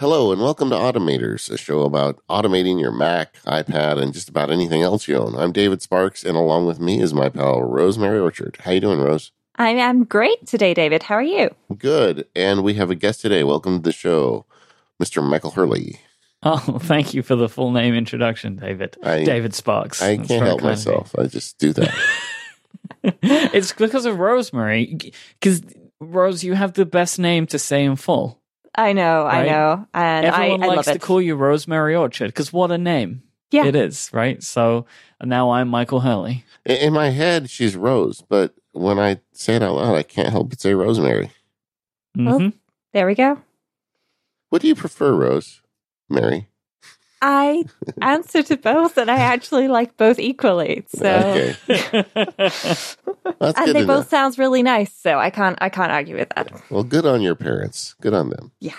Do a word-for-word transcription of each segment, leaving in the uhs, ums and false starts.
Hello and welcome to Automators, a show about automating your Mac, iPad, and just about anything else you own. I'm David Sparks, and along with me is my pal Rosemary Orchard. How you doing, Rose? I am great today, David. How are you? Good. And we have a guest today. Welcome to the show, Mister Michael Hurley. Oh, thank you for the full name introduction, David. I, David Sparks. I That's can't help kind of myself. I just do that. It's because of Rosemary. Because, Rose, you have the best name to say in full. I know, right? I know. And Everyone I, I likes love to it. call you Rosemary Orchard, because what a name. Yeah. It is, right? So now I'm Michael Hurley. In, in my head, she's Rose, but when I say it out loud, I can't help but say Rosemary. Mm-hmm. Well, there we go. What do you prefer, Rose? Mary? I answer to both, and I actually like both equally. So, Okay. That's and good they to both know. sounds really nice. So I can't, I can't argue with that. Well, good on your parents. Good on them. Yeah.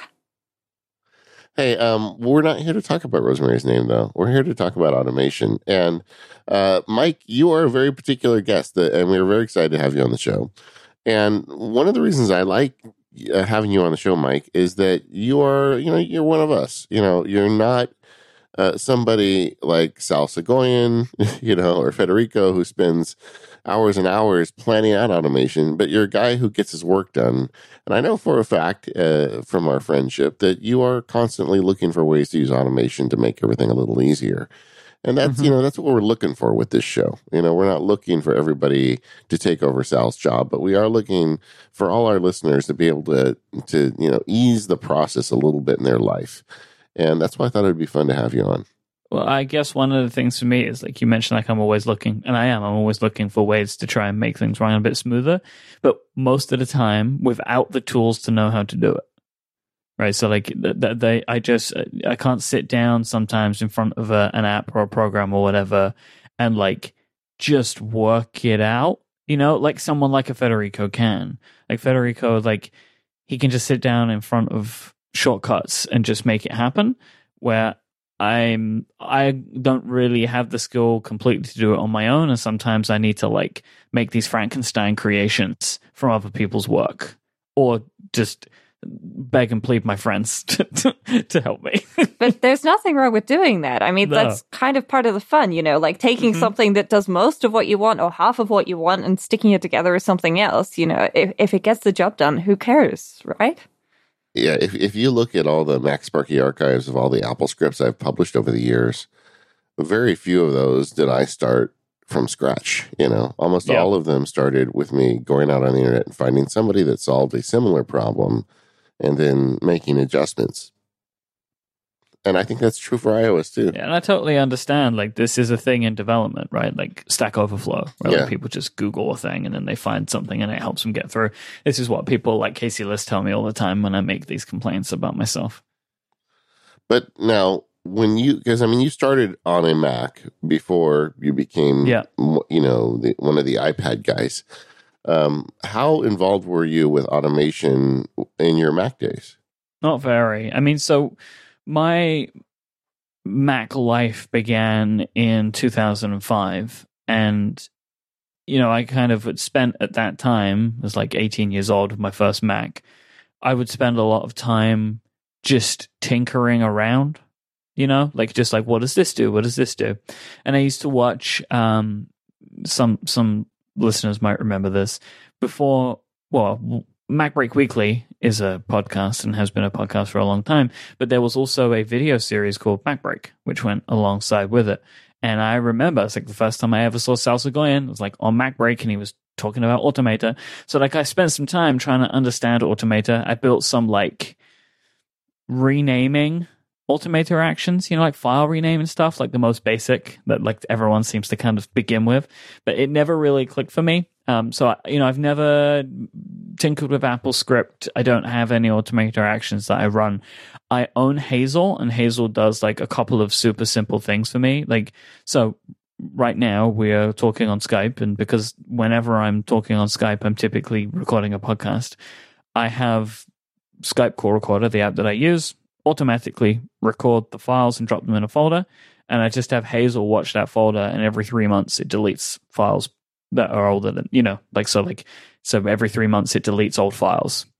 Hey, um, we're not here to talk about Rosemary's name, though. We're here to talk about automation. And uh, Mike, you are a very particular guest, that, and we're very excited to have you on the show. And one of the reasons I like uh, having you on the show, Mike, is that you are, you know, you're one of us. You know, you're not uh, somebody like Sal Segoyan, you know, or Federico, who spends hours and hours planning out automation, but you're a guy who gets his work done. And I know for a fact uh, from our friendship that you are constantly looking for ways to use automation to make everything a little easier. And that's, Mm-hmm. you know, that's what we're looking for with this show. You know, we're not looking for everybody to take over Sal's job, but we are looking for all our listeners to be able to, to, you know, ease the process a little bit in their life. And that's why I thought it would be fun to have you on. Well, I guess one of the things for me is, like you mentioned, like I'm always looking, and I am, I'm always looking for ways to try and make things run a bit smoother, but most of the time without the tools to know how to do it. Right. So like they, they I just, I can't sit down sometimes in front of a, an app or a program or whatever and like just work it out, you know, like someone like a Federico can. Like Federico, like he can just sit down in front of shortcuts and just make it happen, where I'm I don't really have the skill completely to do it on my own, and sometimes I need to like make these Frankenstein creations from other people's work, or just beg and plead my friends to, to, to help me. But there's nothing wrong with doing that. I mean, No. that's kind of part of the fun, you know, like taking Mhm. something that does most of what you want or half of what you want and sticking it together with something else. You know, if, if it gets the job done, who cares, right? Yeah, if if you look at all the MacSparky archives of all the Apple scripts I've published over the years, very few of those did I start from scratch. You know, almost Yeah. all of them started with me going out on the internet and finding somebody that solved a similar problem and then making adjustments. And I think that's true for iOS too. Yeah, and I totally understand, like, this is a thing in development, right? Like Stack Overflow, where Yeah. like, people just Google a thing and then they find something and it helps them get through. This is what people like Casey List tell me all the time when I make these complaints about myself. But now, when you, because I mean, you started on a Mac before you became, Yeah. you know, the, one of the iPad guys. Um, how involved were you with automation in your Mac days? Not very. I mean, so my Mac life began in two thousand five, and you know, I kind of had spent at that time, I was like eighteen years old with my first Mac. I would spend a lot of time just tinkering around, you know, like just like, what does this do? What does this do? And I used to watch um, some some listeners might remember this before. Well, Mac Break Weekly is a podcast and has been a podcast for a long time, but there was also a video series called Mac Break, which went alongside with it. And I remember it's like the first time I ever saw Sal Segoyan, it was like on Mac Break, and he was talking about Automator. So like I spent some time trying to understand Automator. I built some like renaming Automator actions, you know, like file rename and stuff, like the most basic that like everyone seems to kind of begin with, but it never really clicked for me. Um, so, I, you know, I've never tinkered with Apple Script. I don't have any Automator actions that I run. I own Hazel, and Hazel does like a couple of super simple things for me. Like, so right now we are talking on Skype, and because whenever I'm talking on Skype, I'm typically recording a podcast. I have Skype Call Recorder, the app that I use, automatically record the files and drop them in a folder. And I just have Hazel watch that folder, and every three months it deletes files that are older than, you know, like, so like, so every three months it deletes old files,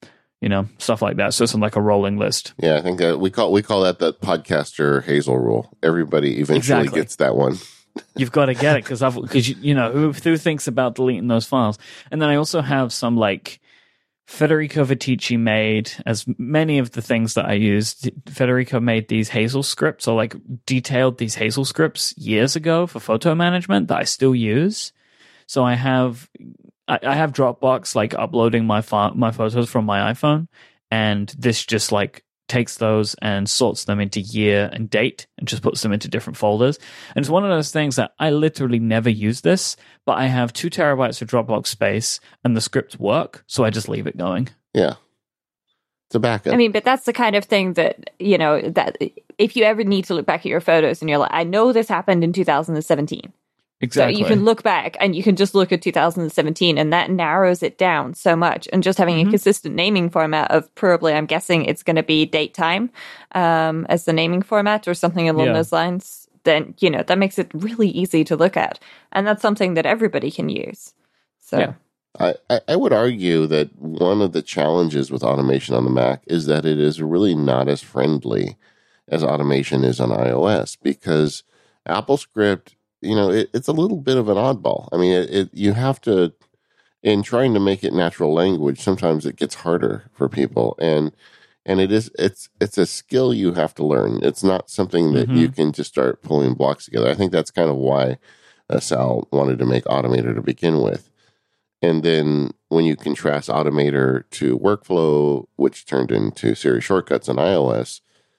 you know, stuff like that. So it's on like a rolling list. Yeah, I think that we call we call that the podcaster Hazel rule. Everybody eventually Exactly. gets that one. You've got to get it because I've because you, you know who who thinks about deleting those files. And then I also have some like Federico Viticci made, as many of the things that I used. Federico made these Hazel scripts, or like detailed these Hazel scripts years ago for photo management that I still use. So I have I, I have Dropbox like uploading my fo- my photos from my iPhone, and this just like takes those and sorts them into year and date and just puts them into different folders. And it's one of those things that I literally never use this, but I have two terabytes of Dropbox space and the scripts work, so I just leave it going. Yeah. It's a backup. I mean, but that's the kind of thing that, you know, that if you ever need to look back at your photos and you're like, I know this happened in two thousand seventeen. Exactly. So you can look back and you can just look at two thousand seventeen, and that narrows it down so much. And just having mm-hmm. a consistent naming format of probably, I'm guessing it's going to be date time um, as the naming format or something along yeah. those lines, then, you know, that makes it really easy to look at. And that's something that everybody can use. So yeah. I, I would argue that one of the challenges with automation on the Mac is that it is really not as friendly as automation is on iOS, because AppleScript, you know, it, it's a little bit of an oddball. I mean, it, it you have to, in trying to make it natural language, sometimes it gets harder for people, and and it is it's it's a skill you have to learn. It's not something that mm-hmm. you can just start pulling blocks together. I think that's kind of why uh, Sal wanted to make Automator to begin with, and then when you contrast Automator to Workflow, which turned into Siri Shortcuts on iOS.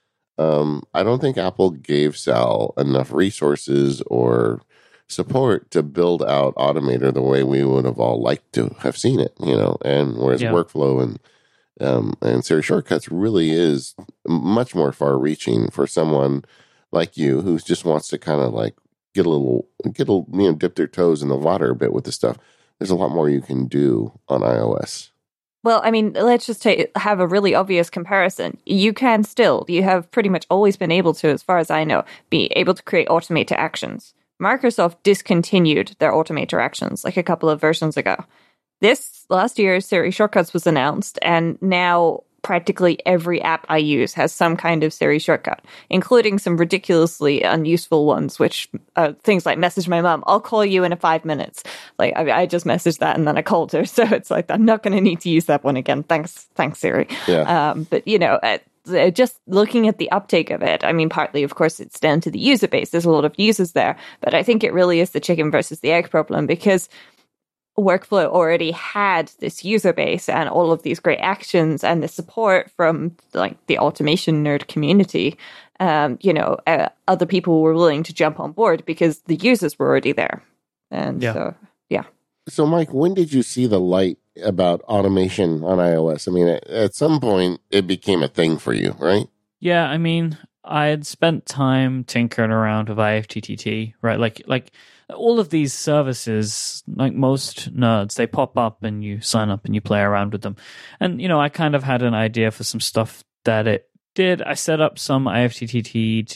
Um, I don't think Apple gave Sal enough resources or support to build out Automator the way we would have all liked to have seen it, you know, and whereas yeah. Workflow and um, and Siri Shortcuts really is much more far reaching for someone like you who just wants to kind of like get a little, get a, you know, dip their toes in the water a bit with the stuff. There's a lot more you can do on iOS. Well, I mean, let's just take, have a really obvious comparison. You can still, you have pretty much always been able to, as far as I know, be able to create Automator actions. Microsoft discontinued their Automator actions like a couple of versions ago. This last year, Siri Shortcuts was announced, and now practically every app I use has some kind of Siri shortcut, including some ridiculously unuseful ones, which uh, things like message my mom, I'll call you in five minutes. Like I, I just messaged that and then I called her. So it's like, I'm not going to need to use that one again. Thanks. Thanks, Siri. Yeah. Um, but you know, uh, just looking at the uptake of it, I mean, partly, of course, it's down to the user base. There's a lot of users there, but I think it really is the chicken versus the egg problem, because Workflow already had this user base and all of these great actions and the support from like the automation nerd community. Um, you know, uh, other people were willing to jump on board because the users were already there. And yeah. so, yeah. So, Mike, when did you see the light about automation on iOS? I mean, at, at some point it became a thing for you, right? Yeah, I mean, I had spent time tinkering around with I F T T T, right? Like, like. All of these services, like most nerds, they pop up and you sign up and you play around with them. And, you know, I kind of had an idea for some stuff that it did. I set up some I F T T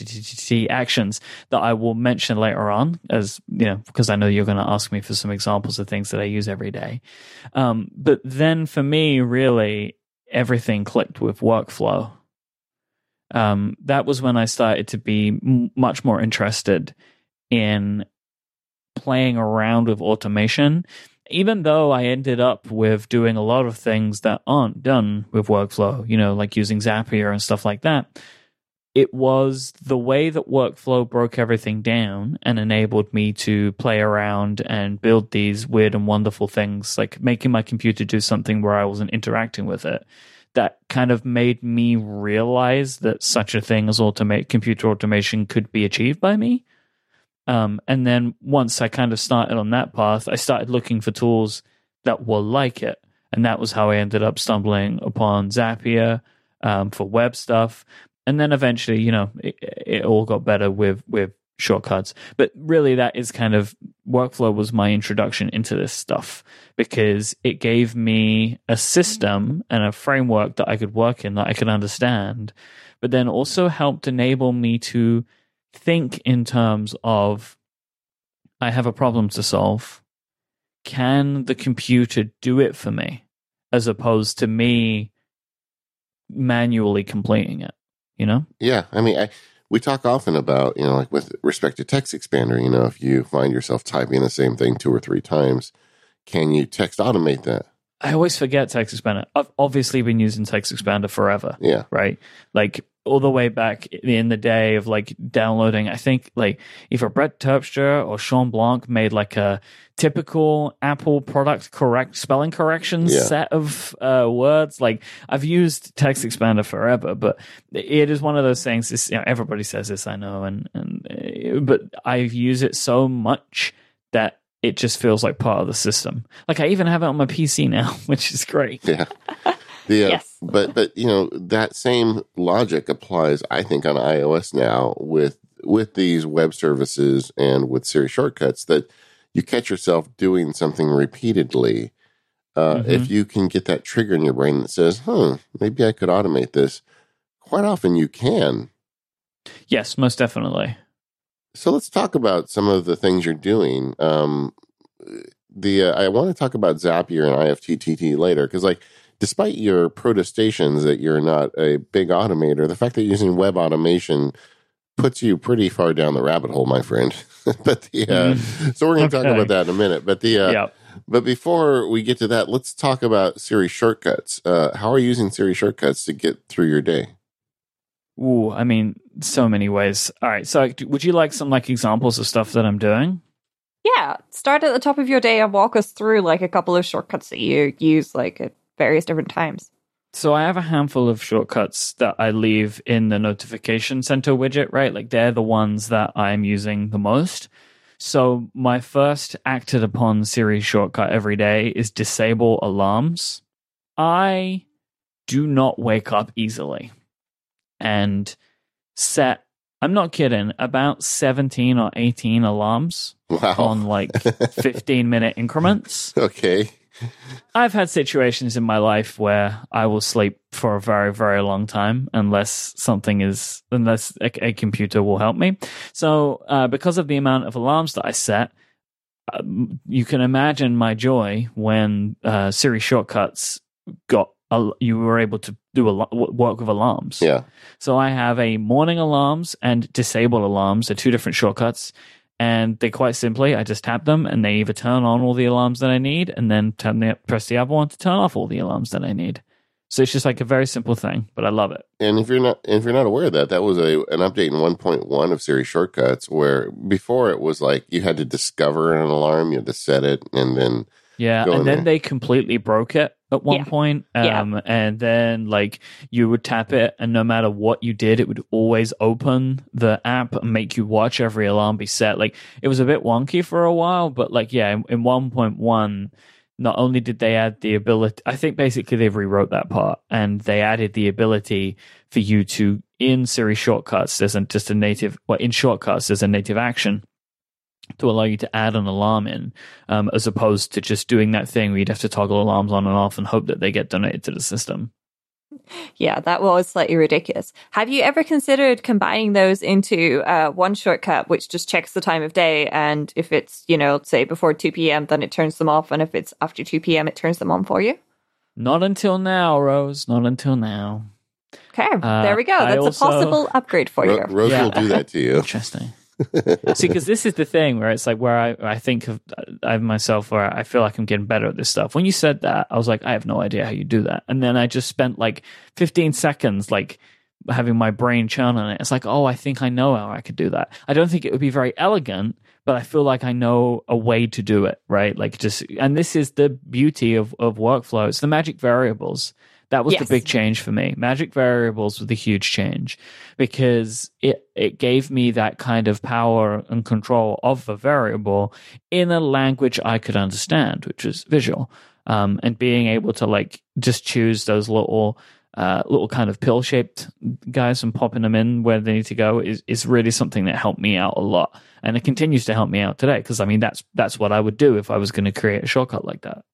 T actions that I will mention later on, as, you know, because I know you're going to ask me for some examples of things that I use every day. Um, but then for me, really, everything clicked with Workflow. Um, that was when I started to be m- much more interested in playing around with automation, even though I ended up with doing a lot of things that aren't done with Workflow, you know, like using Zapier and stuff like that. It was the way that Workflow broke everything down and enabled me to play around and build these weird and wonderful things, like making my computer do something where I wasn't interacting with it. That kind of made me realize that such a thing as automate computer automation could be achieved by me. Um, and then once I kind of started on that path, I started looking for tools that were like it. And that was how I ended up stumbling upon Zapier um, for web stuff. And then eventually, you know, it, it all got better with, with shortcuts. But really, that is kind of, Workflow was my introduction into this stuff, because it gave me a system and a framework that I could work in, that I could understand, but then also helped enable me to think in terms of, I have a problem to solve. Can the computer do it for me? As opposed to me manually completing it, you know? Yeah. I mean, I, we talk often about, you know, like with respect to Text Expander, you know, if you find yourself typing the same thing two or three times, can you text automate that? I always forget Text Expander. I've obviously been using Text Expander forever. Yeah. Right? Like all the way back in the day of like downloading, I think like either Brett Terpstra or Sean Blanc made like a typical Apple product correct spelling corrections Yeah. set of uh, words. Like I've used Text Expander forever, but it is one of those things. It's, you know, everybody says this, I know, and and uh, but I use it so much that it just feels like part of the system. Like I even have it on my P C now, which is great. Yeah. The, uh, Yes. But, but, you know, that same logic applies, I think, on iOS now with, with these web services and with Siri shortcuts that you catch yourself doing something repeatedly. Uh, Mhm. If you can get that trigger in your brain that says, huh, maybe I could automate this. Quite often you can. Yes, most definitely. So let's talk about some of the things you're doing. Um, the uh, I want to talk about Zapier and I F T T T later because, like, despite your protestations that you're not a big automator, the fact that you're using web automation puts you pretty far down the rabbit hole, my friend. but the uh, Mhm. so we're going to Okay. talk about that in a minute. But the uh, Yeah. but before we get to that, let's talk about Siri shortcuts. Uh, how are you using Siri shortcuts to get through your day? Ooh, I mean, so many ways. All right. So, would you like some like examples of stuff that I'm doing? Yeah, start at the top of your day and walk us through like a couple of shortcuts that you use like at various different times. So, I have a handful of shortcuts that I leave in the notification center widget, right? Like they're the ones that I'm using the most. So, my first acted upon Siri shortcut every day is disable alarms. I do not wake up easily and set, I'm not kidding, about seventeen or eighteen alarms Wow. on like fifteen minute increments. Okay. I've had situations in my life where I will sleep for a very, very long time unless something is, unless a, a computer will help me. So, uh, because of the amount of alarms that I set, um, you can imagine my joy when uh, Siri shortcuts got, a, you were able to do a lot, work with alarms. Yeah. So I have a morning alarms and disable alarms. They're two different shortcuts. And they quite simply, I just tap them and they either turn on all the alarms that I need and then turn the, press the other one to turn off all the alarms that I need. So it's just like a very simple thing, but I love it. And if you're not if you're not aware of that, that was a an update in one point one of Siri shortcuts where before it was like you had to discover an alarm, you had to set it, and then Yeah, go in and then there. they completely broke it at one Yeah. point. Yeah. Um, and then like you would tap it, and no matter what you did, it would always open the app and make you watch every alarm be set. Like it was a bit wonky for a while, but like yeah, in, in one point one, not only did they add the ability, I think basically they've rewrote that part, and they added the ability for you to in Siri shortcuts. There's a, just a native, well, in shortcuts there's a native action to allow you to add an alarm in, um, as opposed to just doing that thing where you'd have to toggle alarms on and off and hope that they get donated to the system. Yeah, that was slightly ridiculous. Have you ever considered combining those into uh, one shortcut, which just checks the time of day? And if it's, you know, say before two p.m., then it turns them off. And if it's after two p.m., it turns them on for you? Not until now, Rose. Not until now. Okay, Uh, there we go. I That's also- a possible upgrade for Ro- you. Rose Yeah. will do that to you. Interesting. See, because this is the thing where it's like where I, I think of I myself where I feel like I'm getting better at this stuff. When you said that, I was like, I have no idea how you do that. And then I just spent like fifteen seconds like having my brain churn on it. It's like, oh, I think I know how I could do that. I don't think it would be very elegant, but I feel like I know a way to do it, right? Like just, and this is the beauty of, of workflow. It's the magic variables. That was Yes. the big change for me. Magic variables was the huge change because it, it gave me that kind of power and control of the variable in a language I could understand, which is visual. Um, and being able to like just choose those little uh, little kind of pill shaped guys and popping them in where they need to go is, is really something that helped me out a lot. And it continues to help me out today because I mean that's that's what I would do if I was going to create a shortcut like that.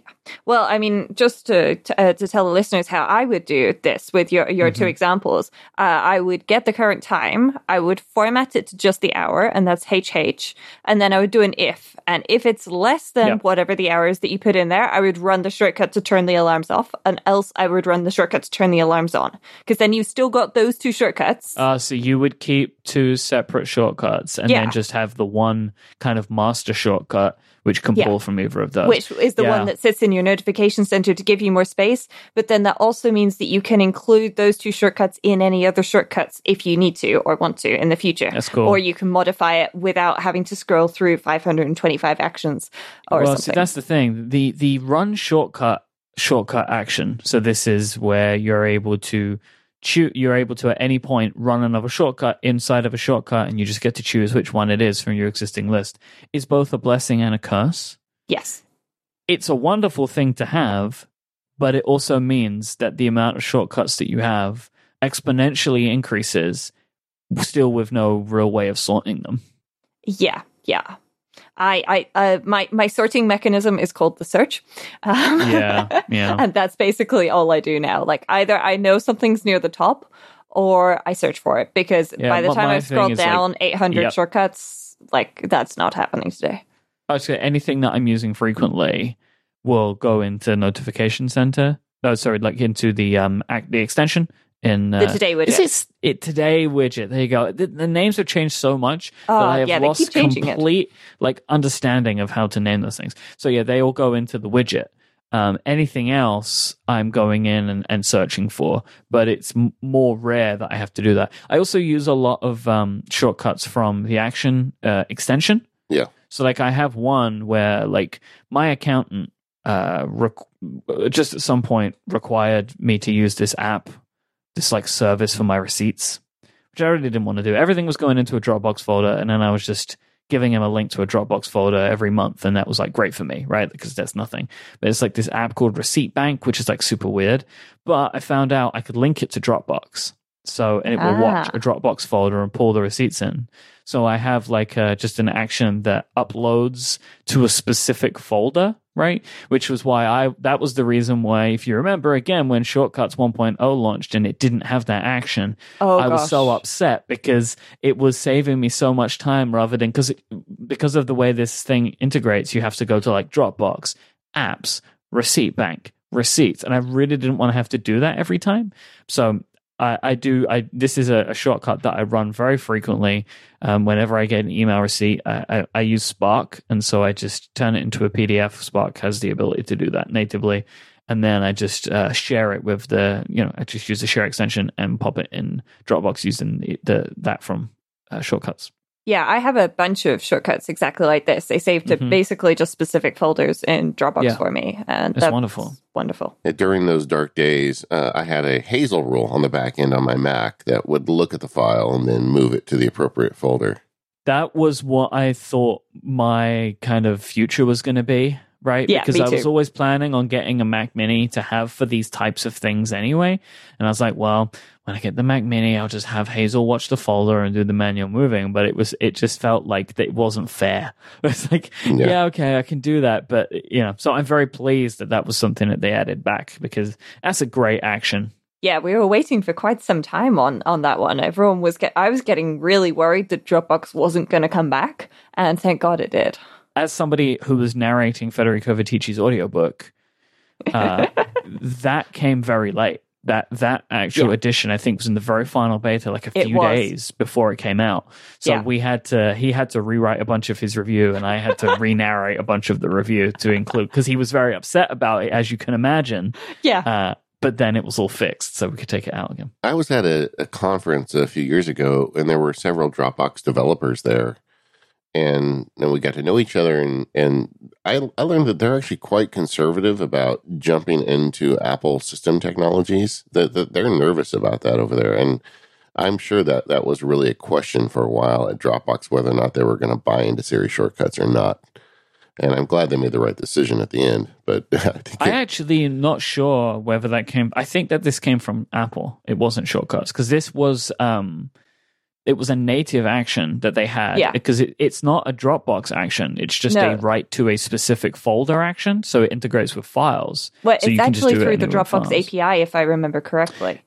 Well, I mean, just to to, uh, to tell the listeners how I would do this with your, your mm-hmm. two examples, uh, I would get the current time, I would format it to just the hour, and that's H H, and then I would do an if. And if it's less than yep. whatever the hours that you put in there, I would run the shortcut to turn the alarms off, and else I would run the shortcut to turn the alarms on. Because then you've still got those two shortcuts. Uh, so you would keep two separate shortcuts and yeah. then just have the one kind of master shortcut which can yeah. pull from either of those. Which is the yeah. one that sits in your notification center to give you more space. But then that also means that you can include those two shortcuts in any other shortcuts if you need to or want to in the future. That's cool. Or you can modify it without having to scroll through five hundred twenty-five actions or well, something. So that's the thing. The the run shortcut shortcut action. So this is where you're able to choose, you're able to at any point run another shortcut inside of a shortcut, and you just get to choose which one it is from your existing list. Is both a blessing and a curse. Yes. It's a wonderful thing to have, but it also means that the amount of shortcuts that you have exponentially increases, still with no real way of sorting them. Yeah, yeah. I, I, uh, my, my sorting mechanism is called the search. Um, yeah, yeah. And that's basically all I do now. Like either I know something's near the top or I search for it, because yeah, by the time I've scrolled down like, eight hundred yep. shortcuts, like that's not happening today. Actually, anything that I'm using frequently will go into Notification Center. Oh, sorry, like into the um act, the extension. In, uh, the Today widget. Is it, it Today widget? There you go. The, the names have changed so much oh, that I have yeah, lost complete it. like understanding of how to name those things. So yeah, they all go into the widget. Um, anything else, I'm going in and, and searching for, but it's m- more rare that I have to do that. I also use a lot of um, shortcuts from the Action uh, extension. Yeah. So like I have one where like my accountant uh, rec- just at some point required me to use this app. This like service for my receipts, which I really didn't want to do. Everything was going into a Dropbox folder, and then I was just giving him a link to a Dropbox folder every month, and that was like great for me, right? Because there's nothing. But it's like this app called Receipt Bank, which is like super weird. But I found out I could link it to Dropbox, so and it will ah. watch a Dropbox folder and pull the receipts in. So I have like uh, just an action that uploads to a specific folder, right? Which was why I, that was the reason why, if you remember, again, when Shortcuts one point oh launched and it didn't have that action, oh, I gosh. was so upset because it was saving me so much time rather than, because because of the way this thing integrates, you have to go to like Dropbox, apps, Receipt Bank, receipts. And I really didn't want to have to do that every time. So I, I do. I this is a, a shortcut that I run very frequently. Um, whenever I get an email receipt, I, I, I use Spark, and so I just turn it into a P D F. Spark has the ability to do that natively, and then I just uh, share it with the. You know, I just use the share extension and pop it in Dropbox using the, the that from uh, Shortcuts. Yeah, I have a bunch of shortcuts exactly like this. They save to mm-hmm. basically just specific folders in Dropbox yeah. for me. And that's, that's wonderful. Wonderful. During those dark days, uh, I had a Hazel rule on the back end on my Mac that would look at the file and then move it to the appropriate folder. That was what I thought my kind of future was going to be. Right? Yeah, because me I was too. always planning on getting a Mac Mini to have for these types of things anyway. And I was like, well, when I get the Mac Mini, I'll just have Hazel watch the folder and do the manual moving. But it was, it just felt like that it wasn't fair. It's like, yeah. yeah, okay, I can do that. But, you know, so I'm very pleased that that was something that they added back, because that's a great action. Yeah, we were waiting for quite some time on, on that one. Everyone was, get, I was getting really worried that Dropbox wasn't going to come back. And thank God it did. As somebody who was narrating Federico Vitici's audiobook, uh, that came very late. That that actual yeah. edition, I think, was in the very final beta, like a few days before it came out. So yeah. we had to, he had to rewrite a bunch of his review, and I had to re-narrate a bunch of the review to include, because he was very upset about it, as you can imagine. Yeah. Uh, but then it was all fixed, so we could take it out again. I was at a, a conference a few years ago, and there were several Dropbox developers there. And then we got to know each other, and, and I, I learned that they're actually quite conservative about jumping into Apple system technologies. That, that they're nervous about that over there. And I'm sure that that was really a question for a while at Dropbox, whether or not they were going to buy into Siri shortcuts or not. And I'm glad they made the right decision at the end. But I, think I actually am not sure whether that came. I think that this came from Apple. It wasn't shortcuts, because this was. Um, it was a native action that they had. Yeah. Because it, it's not a Dropbox action. It's just No. a write to a specific folder action. So it integrates with files. Well, so it's you can just actually do it through the anywhere with Dropbox files. A P I, if I remember correctly.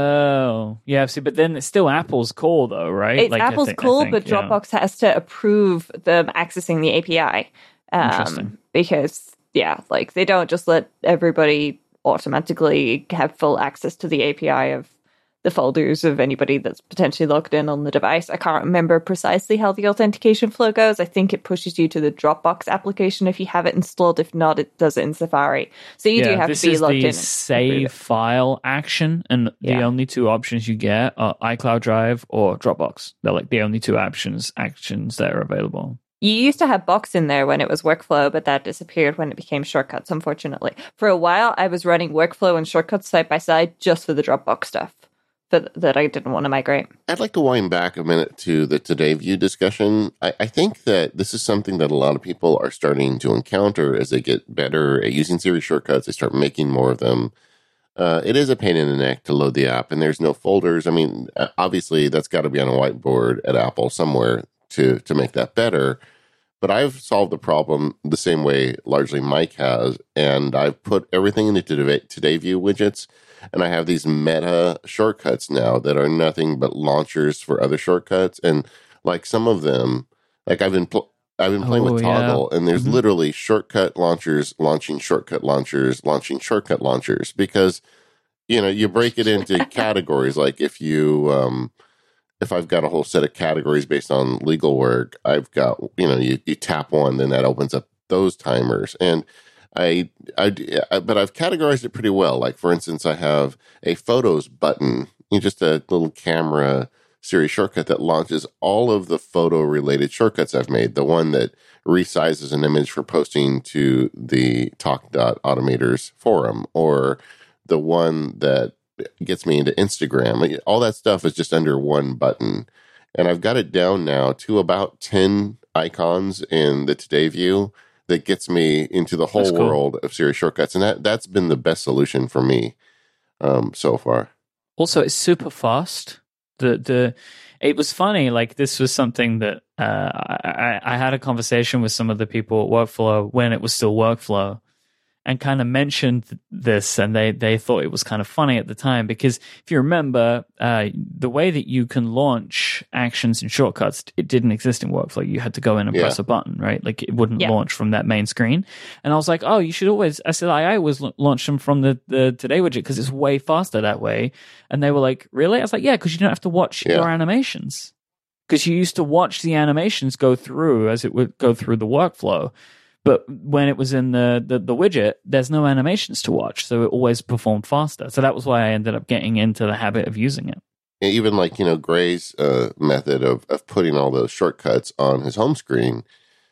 Oh, yeah. See, but then it's still Apple's call, though, right? It's Like, I Apple's think- I call, think, but yeah. Dropbox has to approve them accessing the A P I. Interesting. Um, because, yeah, like they don't just let everybody automatically have full access to the A P I of the folders of anybody that's potentially logged in on the device. I can't remember precisely how the authentication flow goes. I think it pushes you to the Dropbox application if you have it installed. If not, it does it in Safari. So you do have this to be is logged the in. and save approve it. file action, and Yeah. the only two options you get are iCloud Drive or Dropbox. They're like the only two options actions that are available. You used to have Box in there when it was Workflow, but that disappeared when it became Shortcuts, unfortunately. For a while, I was running Workflow and Shortcuts side by side just for the Dropbox stuff that, that I didn't want to migrate. I'd like to wind back a minute to the Today View discussion. I, I think that this is something that a lot of people are starting to encounter as they get better at using Siri shortcuts. They start making more of them. Uh, it is a pain in the neck to load the app, and there's no folders. I mean, obviously, that's got to be on a whiteboard at Apple somewhere to to make that better. But I've solved the problem the same way largely Mike has, and I've put everything into Today, Today View widgets, and I have these meta shortcuts now that are nothing but launchers for other shortcuts. And like some of them, like I've been pl- I've been playing Oh, with yeah. Toggle, and there's Mhm. literally shortcut launchers launching shortcut launchers launching shortcut launchers because you know you break it into categories. Like if you um, if I've got a whole set of categories based on legal work, I've got, you know, you, you tap one, then that opens up those timers. And I, I, I, but I've categorized it pretty well. Like, for instance, I have a photos button, you know, just a little camera Siri shortcut that launches all of the photo related shortcuts I've made. The one that resizes an image for posting to the Talk.Automators forum, or the one that gets me into Instagram. All that stuff is just under one button. And I've got it down now to about ten icons in the Today View that gets me into the whole That's cool. world of Siri shortcuts. And that, that's been the best solution for me um, so far. Also, it's super fast. The the it was funny. Like this was something that uh, I, I had a conversation with some of the people at Workflow when it was still Workflow, and kind of mentioned this, and they, they thought it was kind of funny at the time because if you remember, uh, the way that you can launch actions and shortcuts, it didn't exist in Workflow. You had to go in and Yeah. press a button, right? Like it wouldn't Yeah. launch from that main screen. And I was like, oh, you should always. I said I always la- launch them from the, the Today widget because it's way faster that way. And they were like, really? I was like, yeah, because you don't have to watch Yeah. your animations. Because you used to watch the animations go through as it would go through the workflow. But when it was in the, the, the widget, there's no animations to watch, so it always performed faster. So that was why I ended up getting into the habit of using it. And even like, you know, Gray's uh, method of, of putting all those shortcuts on his home screen,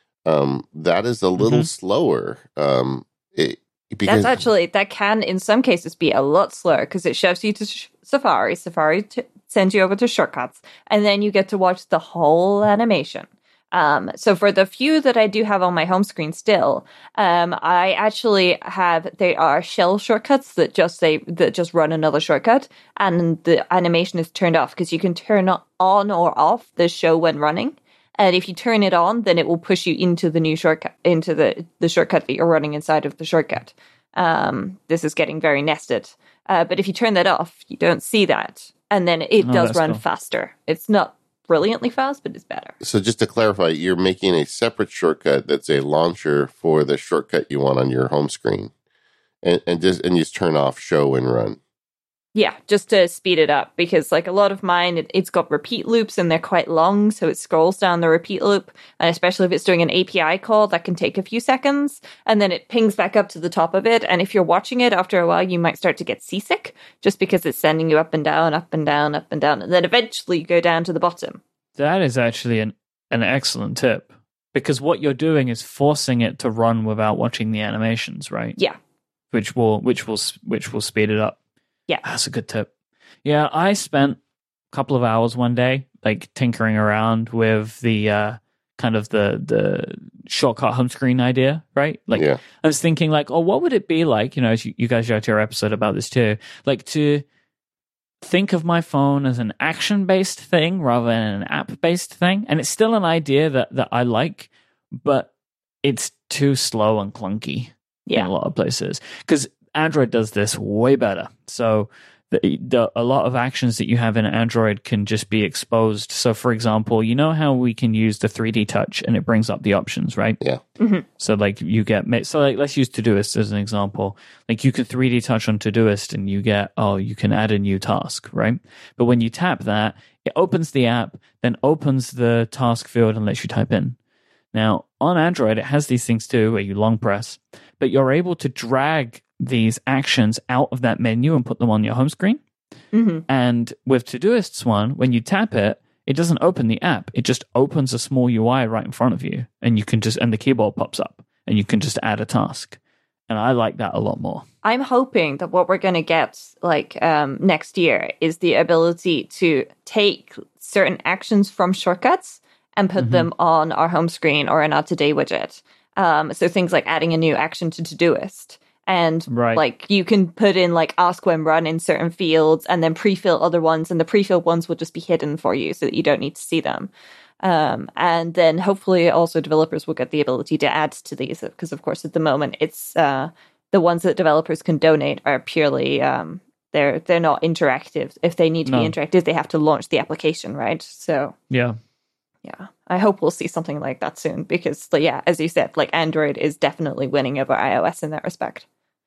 um, that is a little Mhm. slower. Um, it, because, That's actually, that can in some cases be a lot slower because it shoves you to sh- Safari. Safari t- sends you over to shortcuts, and then you get to watch the whole animation. Um, so for the few that I do have on my home screen still, um, I actually have, they are shell shortcuts that just say, that just run another shortcut, and the animation is turned off because you can turn on or off the show when running. And if you turn it on, then it will push you into the new shortcut, into the, the shortcut that you're running inside of the shortcut. Um, this is getting very nested. Uh, but if you turn that off, you don't see that. And then it Oh, does that's run cool. faster. It's not brilliantly fast, but it's better. So just to clarify, you're making a separate shortcut that's a launcher for the shortcut you want on your home screen, and, and just and you just turn off show and run. Yeah, just to speed it up, because like a lot of mine, it, it's got repeat loops and they're quite long, so it scrolls down the repeat loop, and especially if it's doing an A P I call, that can take a few seconds, and then it pings back up to the top of it, and if you're watching it, after a while, you might start to get seasick, just because it's sending you up and down, up and down, up and down, and then eventually you go down to the bottom. That is actually an, an excellent tip because what you're doing is forcing it to run without watching the animations, right? Yeah. Which will which will which will speed it up. Yeah. That's a good tip. Yeah, I spent a couple of hours one day like tinkering around with the uh, kind of the the shortcut home screen idea, right? Like Yeah. I was thinking like, oh, what would it be like, you know, as you, you guys wrote your episode about this too, like to think of my phone as an action-based thing rather than an app-based thing. And it's still an idea that, that I like, but it's too slow and clunky Yeah. in a lot of places. Because Android does this way better. So the, the, a lot of actions that you have in Android can just be exposed. So, for example, you know how we can use the three D touch and it brings up the options, right? Yeah. Mm-hmm. So, like, you get, so like, let's use Todoist as an example. Like, you can three D touch on Todoist and you get, oh, you can add a new task, right? But when you tap that, it opens the app, then opens the task field and lets you type in. Now, on Android, it has these things too, where you long press, but you're able to drag these actions out of that menu and put them on your home screen. Mm-hmm. And with Todoist's one, when you tap it, it doesn't open the app. It just opens a small U I right in front of you, and you can just, and the keyboard pops up, and you can just add a task. And I like that a lot more. I'm hoping that what we're going to get like um, next year is the ability to take certain actions from shortcuts and put mm-hmm. them on our home screen or in our Today widget. Um, so things like adding a new action to Todoist. And right. like you can put in like ask when run in certain fields and then pre-fill other ones, and the pre-filled ones will just be hidden for you so that you don't need to see them. Um, and then hopefully also developers will get the ability to add to these, because of course at the moment it's uh, the ones that developers can donate are purely um, they're they're not interactive. If they need to no. be interactive, they have to launch the application, right? So yeah. Yeah, I hope we'll see something like that soon because, yeah, as you said, like Android is definitely winning over iOS in that respect.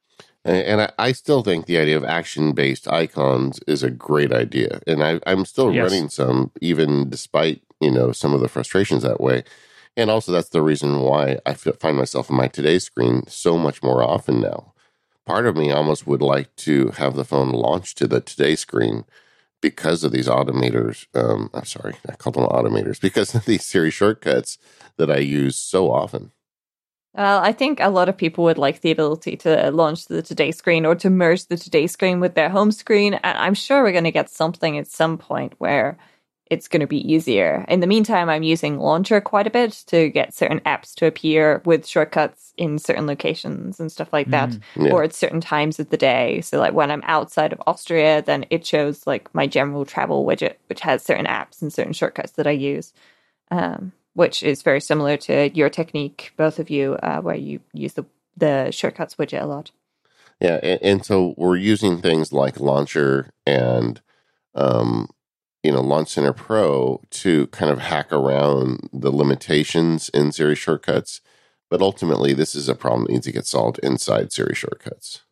And I, I still think the idea of action-based icons is a great idea. And I, I'm still yes. running some, even despite, you know, some of the frustrations that way. And also that's the reason why I find myself on my Today screen so much more often now. Part of me almost would like to have the phone launch to the Today screen because of these automators. Um, I'm sorry, I call them automators. Because of these Siri shortcuts that I use so often. Well, I think a lot of people would like the ability to launch the Today screen or to merge the Today screen with their home screen. And I'm sure we're going to get something at some point where it's going to be easier. In the meantime, I'm using Launcher quite a bit to get certain apps to appear with shortcuts in certain locations and stuff like that, mm, yeah. or at certain times of the day. So like when I'm outside of Austria, then it shows like my general travel widget, which has certain apps and certain shortcuts that I use. Um, which is very similar to your technique, both of you, uh, where you use the, the shortcuts widget a lot. Yeah, and, and so we're using things like Launcher and, um, you know, Launch Center Pro to kind of hack around the limitations in Siri shortcuts. But ultimately, this is a problem that needs to get solved inside Siri shortcuts.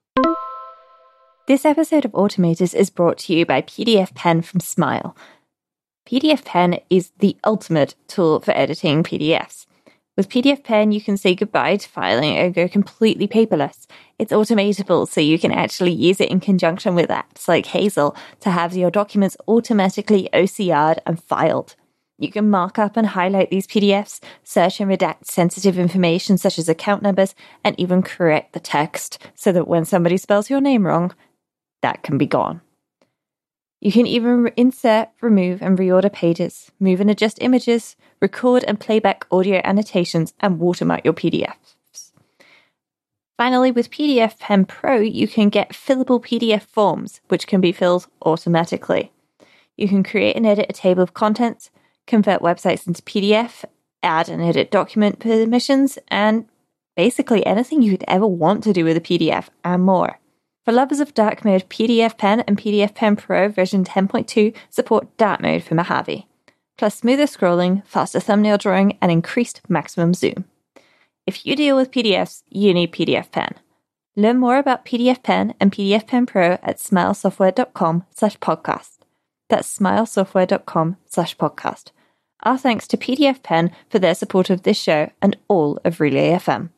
This episode of Automators is brought to you by P D F Pen from Smile. P D F Pen is the ultimate tool for editing P D Fs. With P D F Pen, you can say goodbye to filing and go completely paperless. It's automatable, so you can actually use it in conjunction with apps like Hazel to have your documents automatically O C R'd and filed. You can mark up and highlight these P D Fs, search and redact sensitive information such as account numbers, and even correct the text so that when somebody spells your name wrong, that can be gone. You can even insert, remove, and reorder pages, move and adjust images, record and playback audio annotations, and watermark your P D Fs. Finally, with P D F Pen Pro, you can get fillable P D F forms, which can be filled automatically. You can create and edit a table of contents, convert websites into P D F, add and edit document permissions, and basically anything you could ever want to do with a P D F and more. For lovers of dark mode, P D F Pen and P D F Pen Pro version ten point two support dark mode for Mojave, plus smoother scrolling, faster thumbnail drawing, and increased maximum zoom. If you deal with P D Fs, you need P D F Pen. Learn more about P D F Pen and P D F Pen Pro at smilesoftware.com slash podcast. That's smilesoftware.com slash podcast. Our thanks to P D F Pen for their support of this show and all of Relay F M.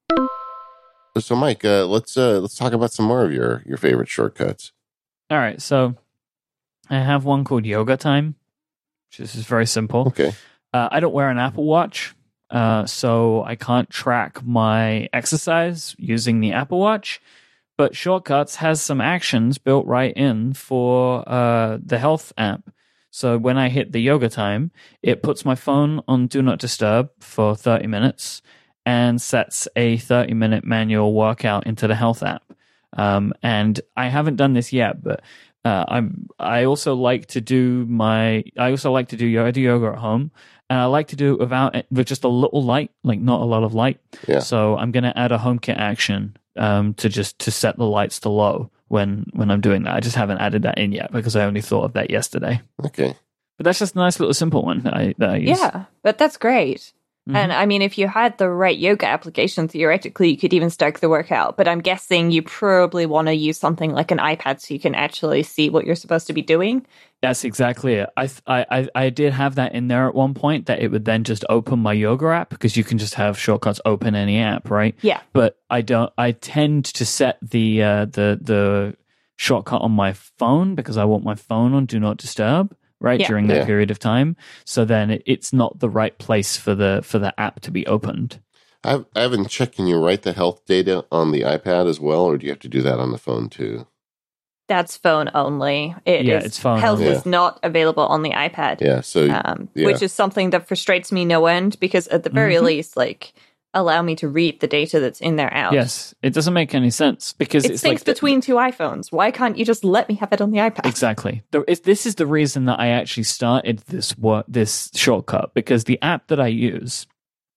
So, Mike, uh, let's uh, let's talk about some more of your, your favorite shortcuts. All right, so I have one called Yoga Time, which is very simple. Okay. Uh, I don't wear an Apple Watch, uh, so I can't track my exercise using the Apple Watch. But Shortcuts has some actions built right in for uh, the health app. So when I hit the Yoga Time, it puts my phone on Do Not Disturb for thirty minutes. And sets a thirty-minute manual workout into the health app. Um, and I haven't done this yet, but Uh, I'm. I also like to do my. I also like to do yoga. I do yoga at home, and I like to do it without with just a little light, like not a lot of light. Yeah. So I'm going to add a HomeKit action um, to just to set the lights to low when when I'm doing that. I just haven't added that in yet because I only thought of that yesterday. Okay. But that's just a nice little simple one that I, that I use. Yeah, but that's great. Mm-hmm. And I mean, if you had the right yoga application, theoretically, you could even start the workout. But I'm guessing you probably want to use something like an iPad so you can actually see what you're supposed to be doing. That's exactly it. I, I I did have that in there at one point, that it would then just open my yoga app, because you can just have shortcuts open any app, right? Yeah. But I don't. I tend to set the uh, the the shortcut on my phone because I want my phone on Do Not Disturb. Right, yeah. during that yeah. period of time, so then it, it's not the right place for the for the app to be opened. I've, I haven't checked. Can you write the health data on the iPad as well, or do you have to do that on the phone too? That's phone only. It Yeah, is, it's phone Health only. is not available on the iPad. Yeah, so um, yeah. which is something that frustrates me no end, because at the very Mhm. least, like, allow me to read the data that's in there out. Yes, it doesn't make any sense because It it's syncs like the- between two iPhones. Why can't you just let me have it on the iPad? Exactly. The, it, this is the reason that I actually started this work, this shortcut, because the app that I use,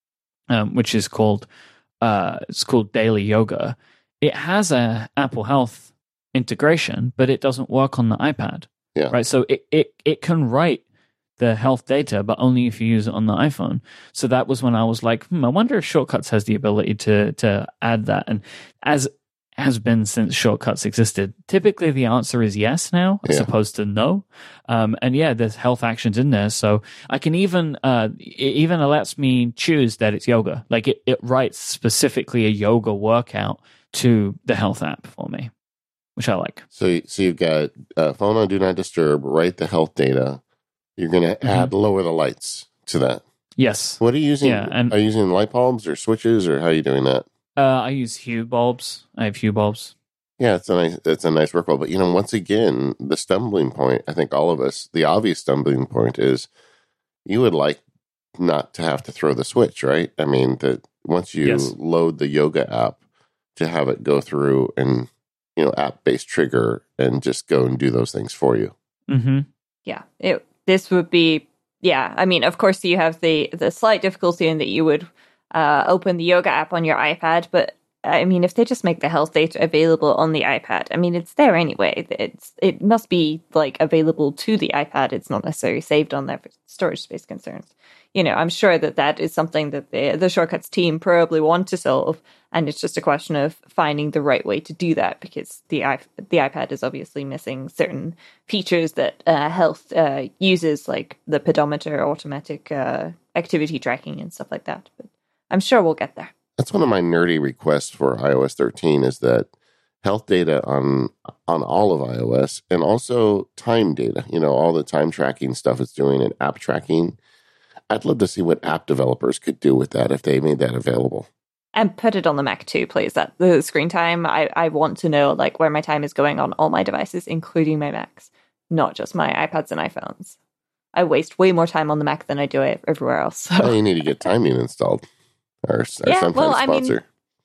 um, which is called uh, it's called Daily Yoga, it has a Apple Health integration, but it doesn't work on the iPad. Yeah. Right. So it, it it can write the health data, but only if you use it on the iPhone. So that was when I was like, hmm, I wonder if Shortcuts has the ability to to add that. And as has been since Shortcuts existed, typically the answer is yes now, as Yeah. opposed to no. Um, and yeah, there's health actions in there. So I can even, uh, it even lets me choose that it's yoga. Like it, it writes specifically a yoga workout to the health app for me, which I like. So, so you've got uh, phone on Do Not Disturb, write the health data. You're going to Mm-hmm. add lower the lights to that. Yes. What are you using? Yeah, and- are you using light bulbs or switches, or how are you doing that? Uh, I use Hue bulbs. I have Hue bulbs. Yeah, it's a nice, it's a nice workflow. But you know, once again, the stumbling point, I think all of us, the obvious stumbling point is you would like not to have to throw the switch, right? I mean, that once you Yes. load the yoga app, to have it go through and, you know, app based trigger and just go and do those things for you. Mm-hmm. Yeah, it, this would be, yeah, I mean, of course you have the, the slight difficulty in that you would uh, open the yoga app on your iPad, but I mean, if they just make the health data available on the iPad, I mean, it's there anyway. It's It must be, like, available to the iPad. It's not necessarily saved on there for storage space concerns. You know, I'm sure that that is something that the, the Shortcuts team probably want to solve, and it's just a question of finding the right way to do that, because the iP- the iPad is obviously missing certain features that uh, health uh, uses, like the pedometer, automatic uh, activity tracking, and stuff like that. But I'm sure we'll get there. That's one of my nerdy requests for i O S thirteen is that health data on on all of iOS, and also time data, you know, all the time tracking stuff it's doing and app tracking. I'd love to see what app developers could do with that if they made that available. And put it on the Mac too, please. That the screen time, I, I want to know, like, where my time is going on all my devices, including my Macs, not just my iPads and iPhones. I waste way more time on the Mac than I do everywhere else. So. Oh, you need to get timing installed. Our, our Yeah, sometimes well, I mean- sponsor.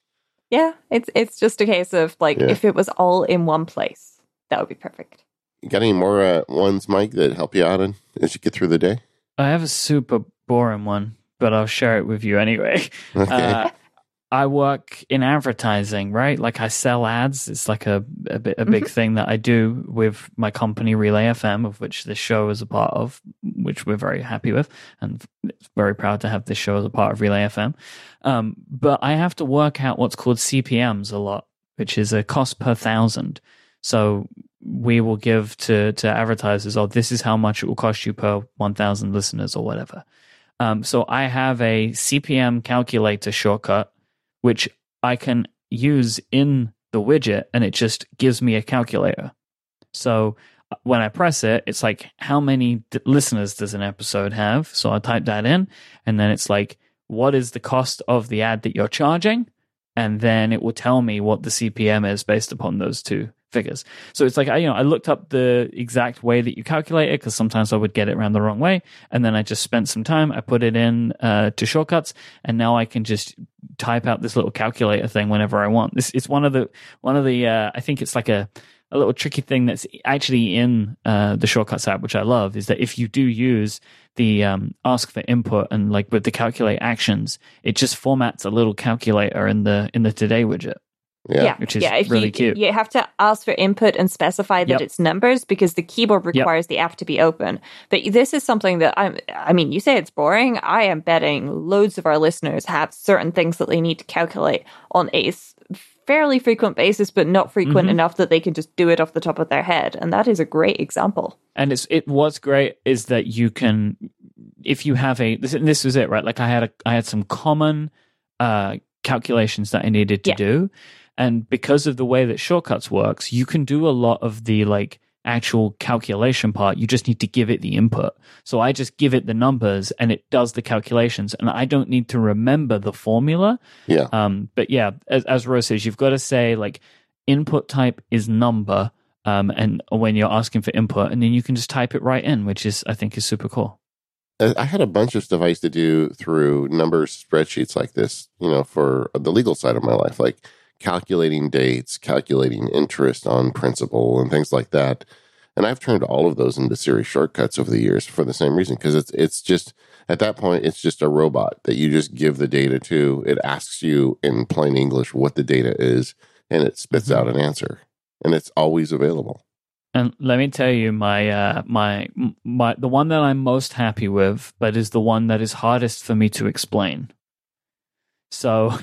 Yeah, it's it's just a case of, like, Yeah. if it was all in one place, that would be perfect. You got any more uh, ones, Mike, that help you out in, as you get through the day? I have a super boring one, but I'll share it with you anyway. Okay. Uh, I work in advertising, right? Like I sell ads. It's like a a, bit, a big Mhm. thing that I do with my company Relay F M, of which this show is a part of, which we're very happy with, and very proud to have this show as a part of Relay F M. Um, but I have to work out what's called C P Ms a lot, which is a cost per thousand. So we will give to to advertisers, oh, this is how much it will cost you per one thousand listeners or whatever. Um, so I have a C P M calculator shortcut, which I can use in the widget, and it just gives me a calculator. So when I press it, it's like, how many d- listeners does an episode have? So I type that in, and then it's like, what is the cost of the ad that you're charging? And then it will tell me what the C P M is based upon those two figures. So it's like, I, you know, I looked up the exact way that you calculate it, because sometimes I would get it around the wrong way. And then I just spent some time. I put it in uh, to Shortcuts, and now I can just type out this little calculator thing whenever I want. This it's one of the one of the uh, I think it's like a a little tricky thing that's actually in uh, the Shortcuts app, which I love, is that if you do use the um, ask for input and like with the calculate actions, it just formats a little calculator in the in the Today widget. Yeah. Yeah, which is yeah. If really you, cute. You have to ask for input and specify that Yep. it's numbers because the keyboard requires Yep. the app to be open. But this is something that I'm. I mean, you say it's boring. I am betting loads of our listeners have certain things that they need to calculate on a s- fairly frequent basis, but not frequent Mhm. enough that they can just do it off the top of their head. And that is a great example. And it's it. What's great is that you can, if you have a this, this was it, right? Like I had a I had some common uh, calculations that I needed to Yeah. do, and because of the way that Shortcuts works, you can do a lot of the like actual calculation part. You just need to give it the input. So I just give it the numbers, and it does the calculations, and I don't need to remember the formula. Yeah. Um, but yeah, as, as Rose says, you've got to say like input type is number. Um, and when you're asking for input, and then you can just type it right in, which is I think is super cool. I I had a bunch of stuff I used to do through numbers spreadsheets like this, you know, for the legal side of my life, like calculating dates, calculating interest on principal, and things like that. And I've turned all of those into Siri shortcuts over the years for the same reason, because it's it's just at that point it's just a robot that you just give the data to. It asks you in plain English what the data is, and it spits Mhm. out an answer, and it's always available. And let me tell you, my uh, my my the one that I'm most happy with, but is the one that is hardest for me to explain. So,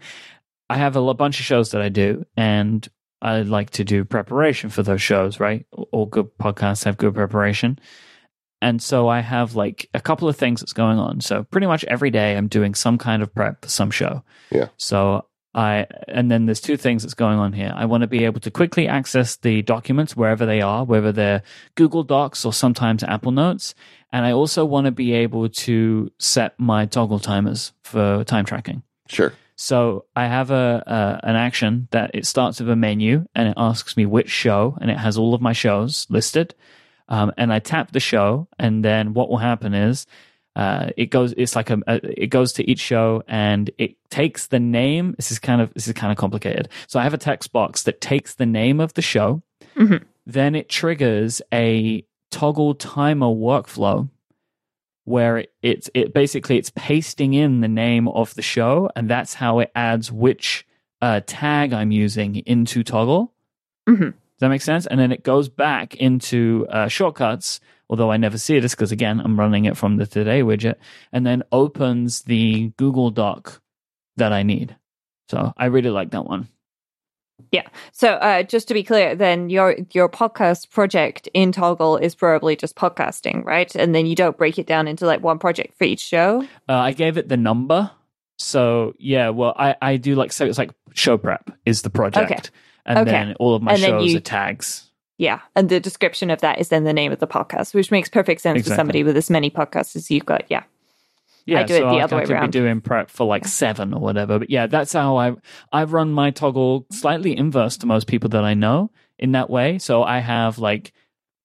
I have a lo- bunch of shows that I do, and I like to do preparation for those shows. Right, all good podcasts have good preparation, and so I have like a couple of things that's going on. So pretty much every day, I'm doing some kind of prep for some show. Yeah. So I and then there's two things that's going on here. I want to be able to quickly access the documents wherever they are, whether they're Google Docs or sometimes Apple Notes. And I also want to be able to set my toggle timers for time tracking. Sure. So I have a, a an action that it starts with a menu and it asks me which show, and it has all of my shows listed. Um, and I tap the show, and then what will happen is uh, it goes. It's like a, a it goes to each show, and it takes the name. This is kind of this is kind of complicated. So I have a text box that takes the name of the show. Mhm. Then it triggers a toggle timer workflow where it, it's it basically it's pasting in the name of the show, and that's how it adds which uh, tag I'm using into toggle. Mhm. Does that make sense? And then it goes back into uh, shortcuts, although I never see this because, again, I'm running it from the Today widget, and then opens the Google Doc that I need. So I really like that one. Yeah. So uh, just to be clear, then your your podcast project in Toggle is probably just podcasting, right? And then you don't break it down into like one project for each show. Uh, I gave it the number. So, yeah, well, I, I do like, so it's like show prep is the project. Okay. And Okay. then all of my And then shows you- are tags. Yeah. And the description of that is then the name of the podcast, which makes perfect sense Exactly. for somebody with as many podcasts as you've got. Yeah. Yeah, I do it so the I, other I way could around. be doing prep for like seven or whatever. But yeah, that's how I I run my Toggle slightly inverse to most people that I know in that way. So I have like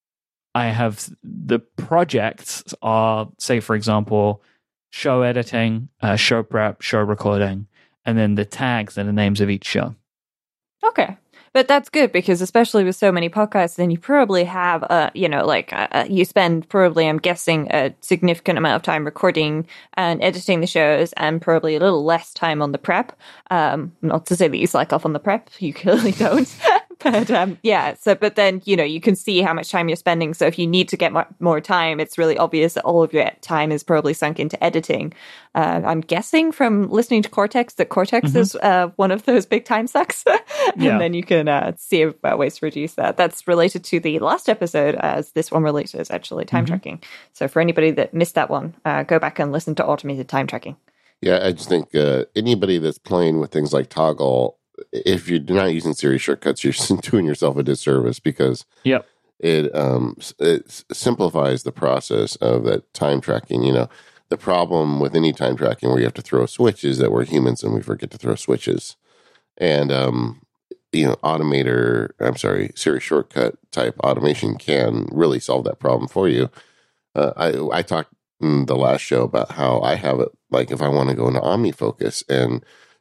I have the projects are, say for example, show editing, uh, show prep, show recording, and then the tags are the names of each show. Okay. But that's good because especially with so many podcasts, then you probably have, uh, you know, like uh, you spend probably, I'm guessing, a significant amount of time recording and editing the shows and probably a little less time on the prep. Um, not to say that you slack off on the prep, you clearly don't. But um, yeah, so but then, you know, you can see how much time you're spending. So if you need to get more, more time, it's really obvious that all of your time is probably sunk into editing. Uh, I'm guessing from listening to Cortex that Cortex Mm-hmm. is uh, one of those big time sucks. And Yeah. then you can uh, see about ways to reduce that. That's related to the last episode, as this one related is actually time Mm-hmm. tracking. So for anybody that missed that one, uh, go back and listen to automated time tracking. Yeah, I just think uh, anybody that's playing with things like Toggle, if you're not using Siri shortcuts, you're doing yourself a disservice because Yep. it um it simplifies the process of that time tracking. You know, the problem with any time tracking where you have to throw switches that we're humans and we forget to throw switches, and um you know, Automator, I'm sorry, Siri shortcut type automation can really solve that problem for you. Uh, I I talked in the last show about how I have it like if I want to go into OmniFocus and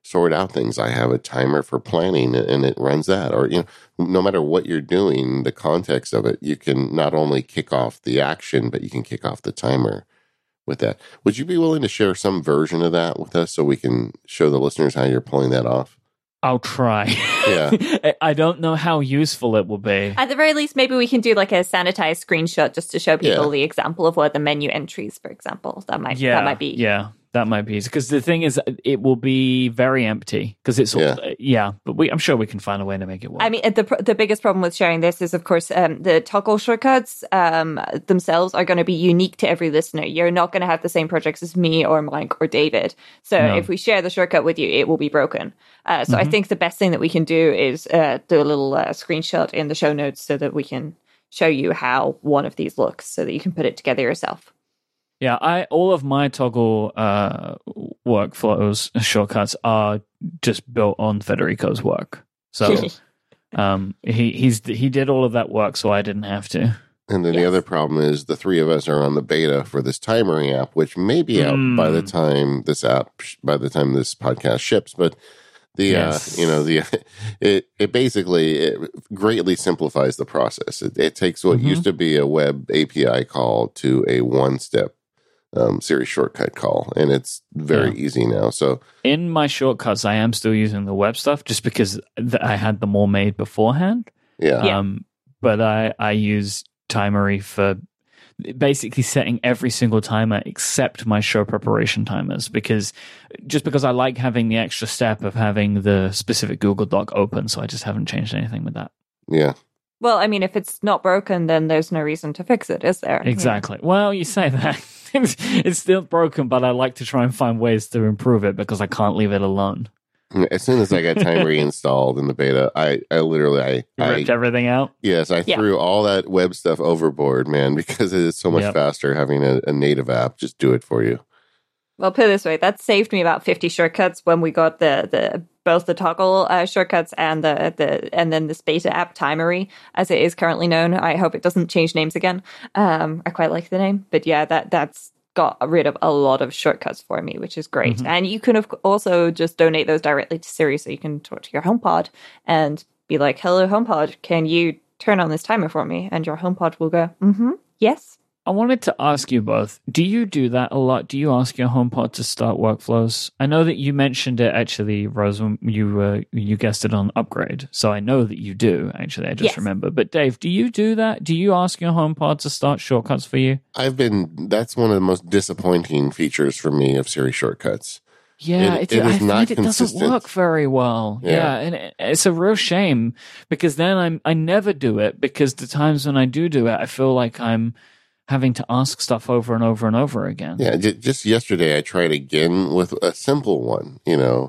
sort out things. I have a timer for planning, and it runs that. Or, you know, no matter what you're doing, the context of it, you can not only kick off the action, but you can kick off the timer with that. Would you be willing to share some version of that with us so we can show the listeners how you're pulling that off? I'll try. Yeah. I don't know how useful it will be. At the very least, maybe we can do like a sanitized screenshot just to show people Yeah. the example of what the menu entries, for example. That might Yeah, that might be. Yeah, that might be. Because the thing is, it will be very empty. Because it's all, Yeah. yeah. yeah, but we, I'm sure we can find a way to make it work. I mean, the the biggest problem with sharing this is, of course, um, the toggle shortcuts um, themselves are going to be unique to every listener. You're not going to have the same projects as me or Mike or David. So No. if we share the shortcut with you, it will be broken. Uh, so Mm-hmm. I think the best thing that we can do is uh, do a little uh, screenshot in the show notes so that we can show you how one of these looks so that you can put it together yourself. Yeah, I all of my toggle uh, workflows shortcuts are just built on Federico's work. So um, he he's he did all of that work, so I didn't have to. And then the Yes. other problem is the three of us are on the beta for this timering app, which may be out Mm. by the time this app, by the time this podcast ships. But the, Yes. uh, you know, the it it basically it greatly simplifies the process. It, it takes what Mhm. used to be a web A P I call to a one step um, Siri shortcut call, and it's very Yeah. easy now. So In my shortcuts, I am still using the web stuff just because th- I had them all made beforehand. yeah, Yeah. Um, but I I use Timery for basically setting every single timer except my show preparation timers, because just because I like having the extra step of having the specific Google Doc open, so I just haven't changed anything with that. yeah. Well, I mean, if it's not broken, then there's no reason to fix it, is there? Exactly. Well, you say that. it's, it's still broken, but I like to try and find ways to improve it because I can't leave it alone. As soon as I got Timery installed in the beta, I, I literally, I, You I ripped everything out. yes, I Yeah. threw all that web stuff overboard, man, because it is so much Yep. faster having a, a native app just do it for you. Well, put it this way, that saved me about fifty shortcuts when we got the, the both the toggle uh, shortcuts and the, the and then this beta app Timery, as it is currently known. I hope it doesn't change names again. Um, I quite like the name, but yeah, that that's got rid of a lot of shortcuts for me, which is great. Mhm. And you can of- also just donate those directly to Siri, so you can talk to your HomePod and be like, "Hello, HomePod, can you turn on this timer for me?" And your HomePod will go, "Mm-hmm, yes." I wanted to ask you both, do you do that a lot? Do you ask your HomePod to start workflows? I know that you mentioned it actually, Rose, when you uh, you guessed it on Upgrade. So I know that you do, actually. I just Yes. remember. But Dave, do you do that? Do you ask your HomePod to start shortcuts for you? I've been, that's one of the most disappointing features for me of Siri shortcuts. Yeah, It- it, it is I not find it doesn't consistent. work very well. Yeah. Yeah, and it, it's a real shame because then I'm I never do it because the times when I do do it, I feel like I'm having to ask stuff over and over and over again. Yeah, j- just yesterday I tried again with a simple one, you know,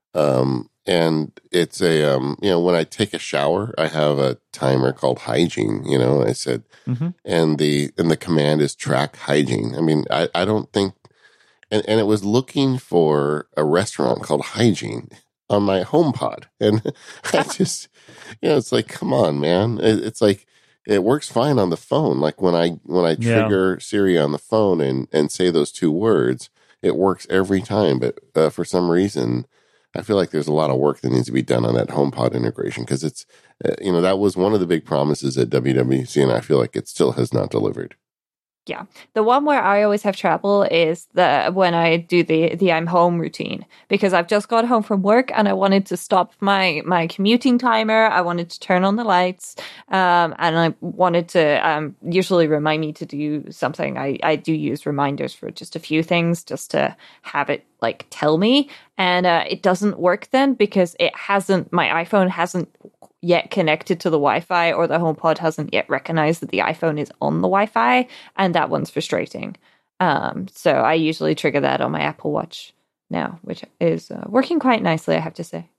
um, and it's a, um, you know, when I take a shower, I have a timer called hygiene, you know, I said, hmm and the, and the command is track hygiene. I mean, I, I don't think, and, and it was looking for a restaurant called Hygiene on my HomePod. And I just, you know, it's like, come on, man. It, it's like, it works fine on the phone. Like when I, when I Yeah. trigger Siri on the phone and, and say those two words, it works every time. But uh, for some reason, I feel like there's a lot of work that needs to be done on that HomePod integration because it's, uh, you know, that was one of the big promises at W W C, and I feel like it still has not delivered. Yeah. The one where I always have trouble is the when I do the the I'm home routine, because I've just got home from work and I wanted to stop my my commuting timer. I wanted to turn on the lights, um, and I wanted to um, usually remind me to do something. I, I do use reminders for just a few things just to have it like tell me, and uh, it doesn't work then because it hasn't my iPhone hasn't yet connected to the Wi-Fi, or the HomePod hasn't yet recognized that the iPhone is on the Wi-Fi, and that one's frustrating. Um, so I usually trigger that on my Apple Watch now, which is uh, working quite nicely, I have to say.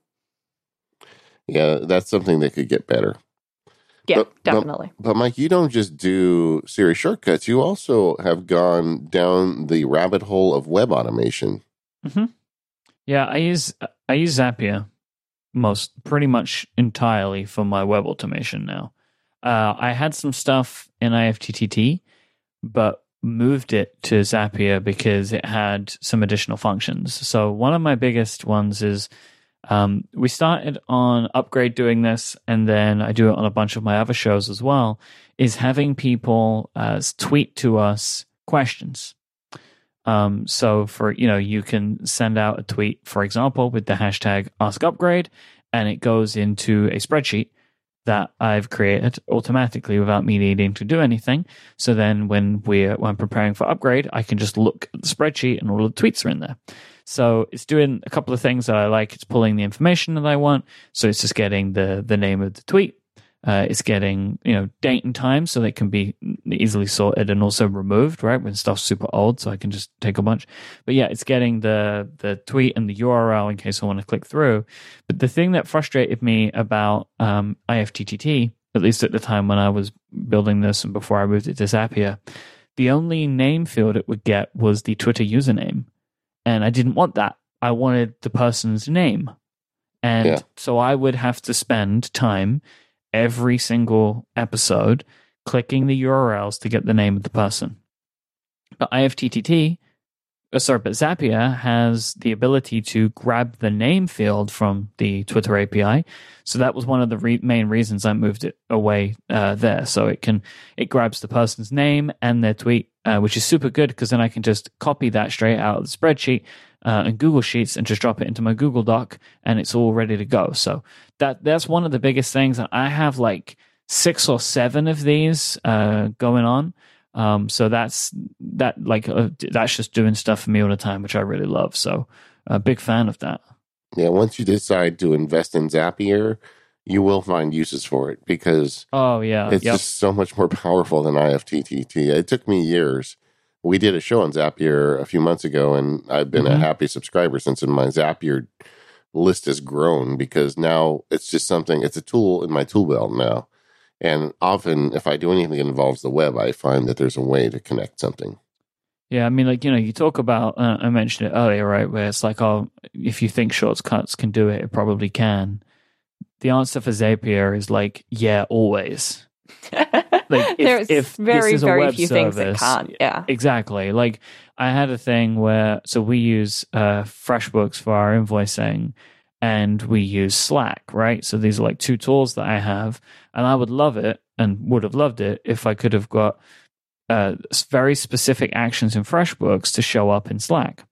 Yeah, that's something that could get better. Yeah, But- but- definitely. But Mike, you don't just do Siri shortcuts. You also have gone down the rabbit hole of web automation. hmm Yeah, I use I use Zapier most pretty much entirely for my web automation now. Uh, I had some stuff in I F T T T, but moved it to Zapier because it had some additional functions. So one of my biggest ones is um, we started on Upgrade doing this, and then I do it on a bunch of my other shows as well, is having people uh, tweet to us questions. Um, so for, you know, you can send out a tweet, for example, with the hashtag AskUpgrade, and it goes into a spreadsheet that I've created automatically without me needing to do anything. So then when we're when preparing for Upgrade, I can just look at the spreadsheet and all the tweets are in there. So it's doing a couple of things that I like. It's pulling the information that I want. So it's just getting the the name of the tweet. Uh, it's getting, you know, date and time so they can be easily sorted and also removed, right? When stuff's super old, so I can just take a bunch. But yeah, it's getting the the tweet and the U R L in case I want to click through. But the thing that frustrated me about um, I F T T T, at least at the time when I was building this and before I moved it to Zapier, the only name field it would get was the Twitter username. And I didn't want that. I wanted the person's name. And Yeah. so I would have to spend time every single episode clicking the U R Ls to get the name of the person. But I F T T T, uh, sorry, but Zapier has the ability to grab the name field from the Twitter A P I. So that was one of the re- main reasons I moved it away uh, there. So it can it grabs the person's name and their tweet, uh, which is super good because then I can just copy that straight out of the spreadsheet uh, and Google Sheets and just drop it into my Google Doc, and it's all ready to go. So that that's one of the biggest things. And I have like six or seven of these uh, going on. Um, so that's that like uh, that's just doing stuff for me all the time, which I really love. So a big fan of that. Yeah, once you decide to invest in Zapier, you will find uses for it because Oh yeah, it's yep. just so much more powerful than I F T T T. It took me years. We did a show on Zapier a few months ago, and I've been Mhm. a happy subscriber since, and my Zapier list has grown because now it's just something, it's a tool in my tool belt now. And often, if I do anything that involves the web, I find that there's a way to connect something. Yeah, I mean, like, you know, you talk about, uh, I mentioned it earlier, right, where it's like, oh, if you think shortcuts can do it, it probably can. The answer for Zapier is like, yeah, always. Like, if, There's if very, this is a very web few service, things that can't. Yeah. Exactly. Like, I had a thing where, so we use uh, FreshBooks for our invoicing, and we use Slack, right? So these are like two tools that I have, and I would love it and would have loved it if I could have got uh, very specific actions in FreshBooks to show up in Slack.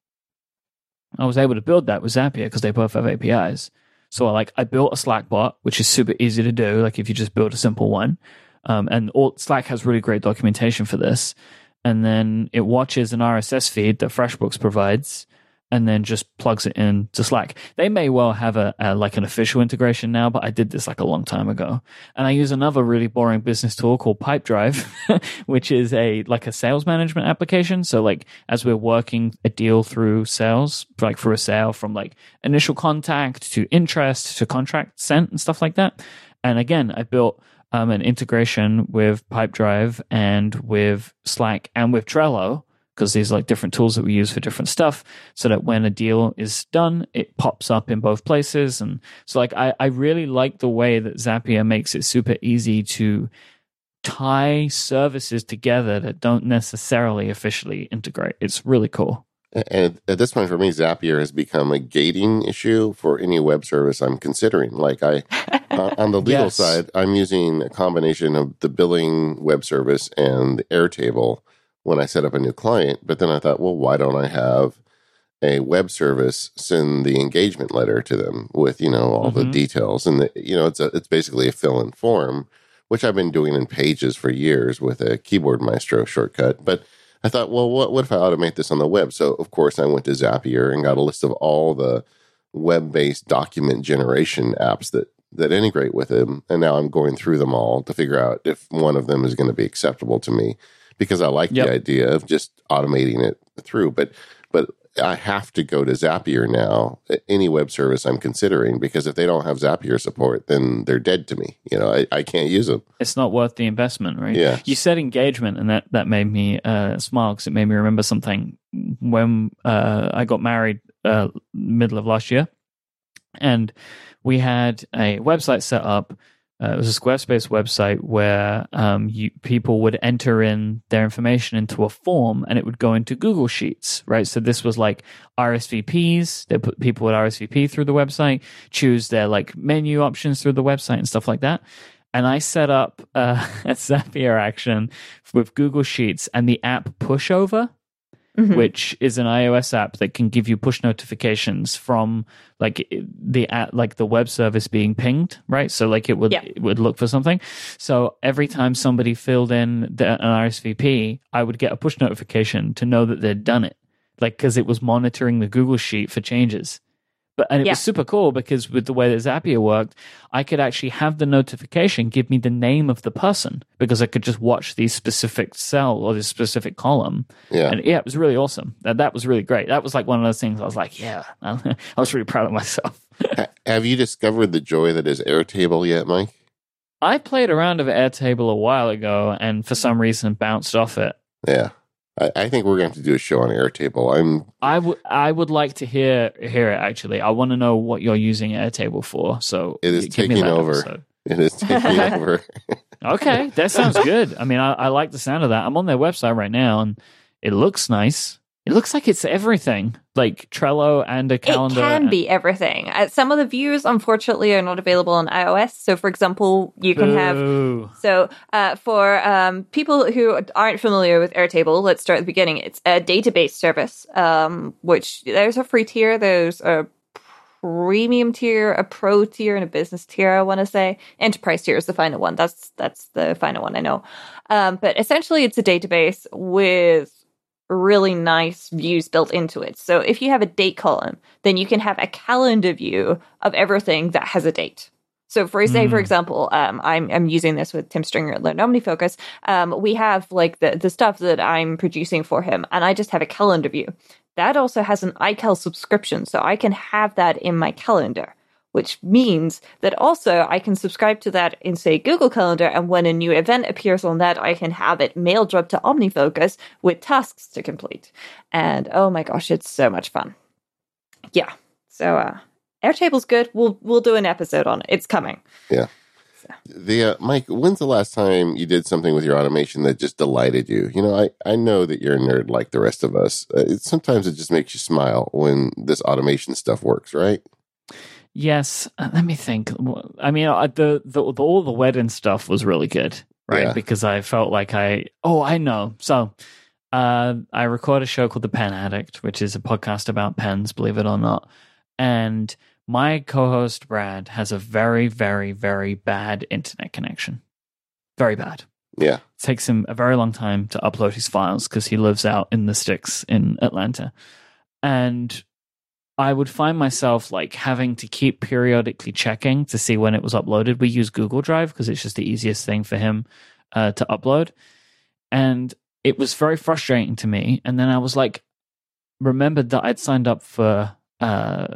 I was able to build that with Zapier because they both have A P Is. So I like I built a Slack bot, which is super easy to do. Like if you just build a simple one, um, and all, Slack has really great documentation for this. And then it watches an R S S feed that FreshBooks provides, and then just plugs it into Slack. They may well have a, a like an official integration now, but I did this like a long time ago. And I use another really boring business tool called Pipedrive, which is a like a sales management application. So like as we're working a deal through sales, like through a sale from like initial contact to interest to contract sent and stuff like that. And again, I built um, an integration with Pipedrive and with Slack and with Trello, because these are like different tools that we use for different stuff, so that when a deal is done, it pops up in both places. And so like I, I really like the way that Zapier makes it super easy to tie services together that don't necessarily officially integrate. It's really cool. And at this point for me, Zapier has become a gating issue for any web service I'm considering. Like I, uh, on the legal Yes. side, I'm using a combination of the billing web service and the Airtable when I set up a new client. But then I thought, well, why don't I have a web service send the engagement letter to them with, you know, all the Mhm. details? And, the, you know, it's a, it's basically a fill-in form, which I've been doing in Pages for years with a Keyboard Maestro shortcut. But I thought, well, what, what if I automate this on the web? So, of course, I went to Zapier and got a list of all the web-based document generation apps that, that integrate with them. And now I'm going through them all to figure out if one of them is going to be acceptable to me, because I like Yep. the idea of just automating it through. But but I have to go to Zapier now, any web service I'm considering, because if they don't have Zapier support, then they're dead to me. You know, I, I can't use them. It's not worth the investment, right? Yeah. You said engagement, and that, that made me uh, smile because it made me remember something. When uh, I got married uh, middle of last year, and we had a website set up Uh, it was a Squarespace website where um, you, people would enter in their information into a form, and it would go into Google Sheets, right? So this was like R S V Ps. They put people would R S V P through the website, choose their like menu options through the website and stuff like that. And I set up uh, a Zapier action with Google Sheets and the app Pushover, mm-hmm. which is an iOS app that can give you push notifications from like the app, like the web service being pinged, right? So like it would yeah. it would look for something. So every time somebody filled in the, an R S V P, I would get a push notification to know that they'd done it, like because it was monitoring the Google Sheet for changes. But and it yeah. was super cool because with the way that Zapier worked, I could actually have the notification give me the name of the person because I could just watch the specific cell or the specific column. Yeah. And yeah, it was really awesome. That that was really great. That was like one of those things I was like, yeah, I was really proud of myself. Have you discovered the joy that is Airtable yet, Mike? I played around with Airtable a while ago and for some reason bounced off it. Yeah. I, I think we're going to have to do a show on Airtable. I'm. I would. I would like to hear hear it. Actually, I want to know what you're using Airtable for. So it is taking over. Episode. It is taking over. Okay, that sounds good. I mean, I, I like the sound of that. I'm on their website right now, and it looks nice. It looks like it's everything, like Trello and a calendar. It can and- be everything. Uh, some of the views, unfortunately, are not available on iOS. So, for example, you can Boo. have... So, uh, for um, people who aren't familiar with Airtable, let's start at the beginning. It's a database service, um, which there's a free tier, there's a premium tier, a pro tier, and a business tier, I want to say. Enterprise tier is the final one. That's, that's the final one, I know. Um, but essentially, it's a database with really nice views built into it. So if you have a date column, then you can have a calendar view of everything that has a date. So for say, mm. for example, um, I'm I'm using this with Tim Stringer at Learn OmniFocus. Um, we have like the, the stuff that I'm producing for him, and I just have a calendar view. That also has an iCal subscription, so I can have that in my calendar, which means that also I can subscribe to that in, say, Google Calendar, and when a new event appears on that, I can have it mailed up to OmniFocus with tasks to complete. And oh my gosh, it's so much fun. Yeah. So uh, Airtable's good. We'll we'll do an episode on it. It's coming. Yeah. So. The uh, Mike, when's the last time you did something with your automation that just delighted you? You know, I, I know that you're a nerd like the rest of us. Uh, it, sometimes it just makes you smile when this automation stuff works, right? Yes, uh, let me think. I mean, uh, the, the the all the wedding stuff was really good, right? Yeah. Because I felt like I oh I know. So uh, I record a show called The Pen Addict, which is a podcast about pens, believe it or not. And my co-host Brad has a very, very, very bad internet connection. Very bad. Yeah, it takes him a very long time to upload his files because he lives out in the sticks in Atlanta, and I would find myself like having to keep periodically checking to see when it was uploaded. We use Google Drive because it's just the easiest thing for him uh, to upload. And it was very frustrating to me. And then I was like, remembered that I'd signed up for uh,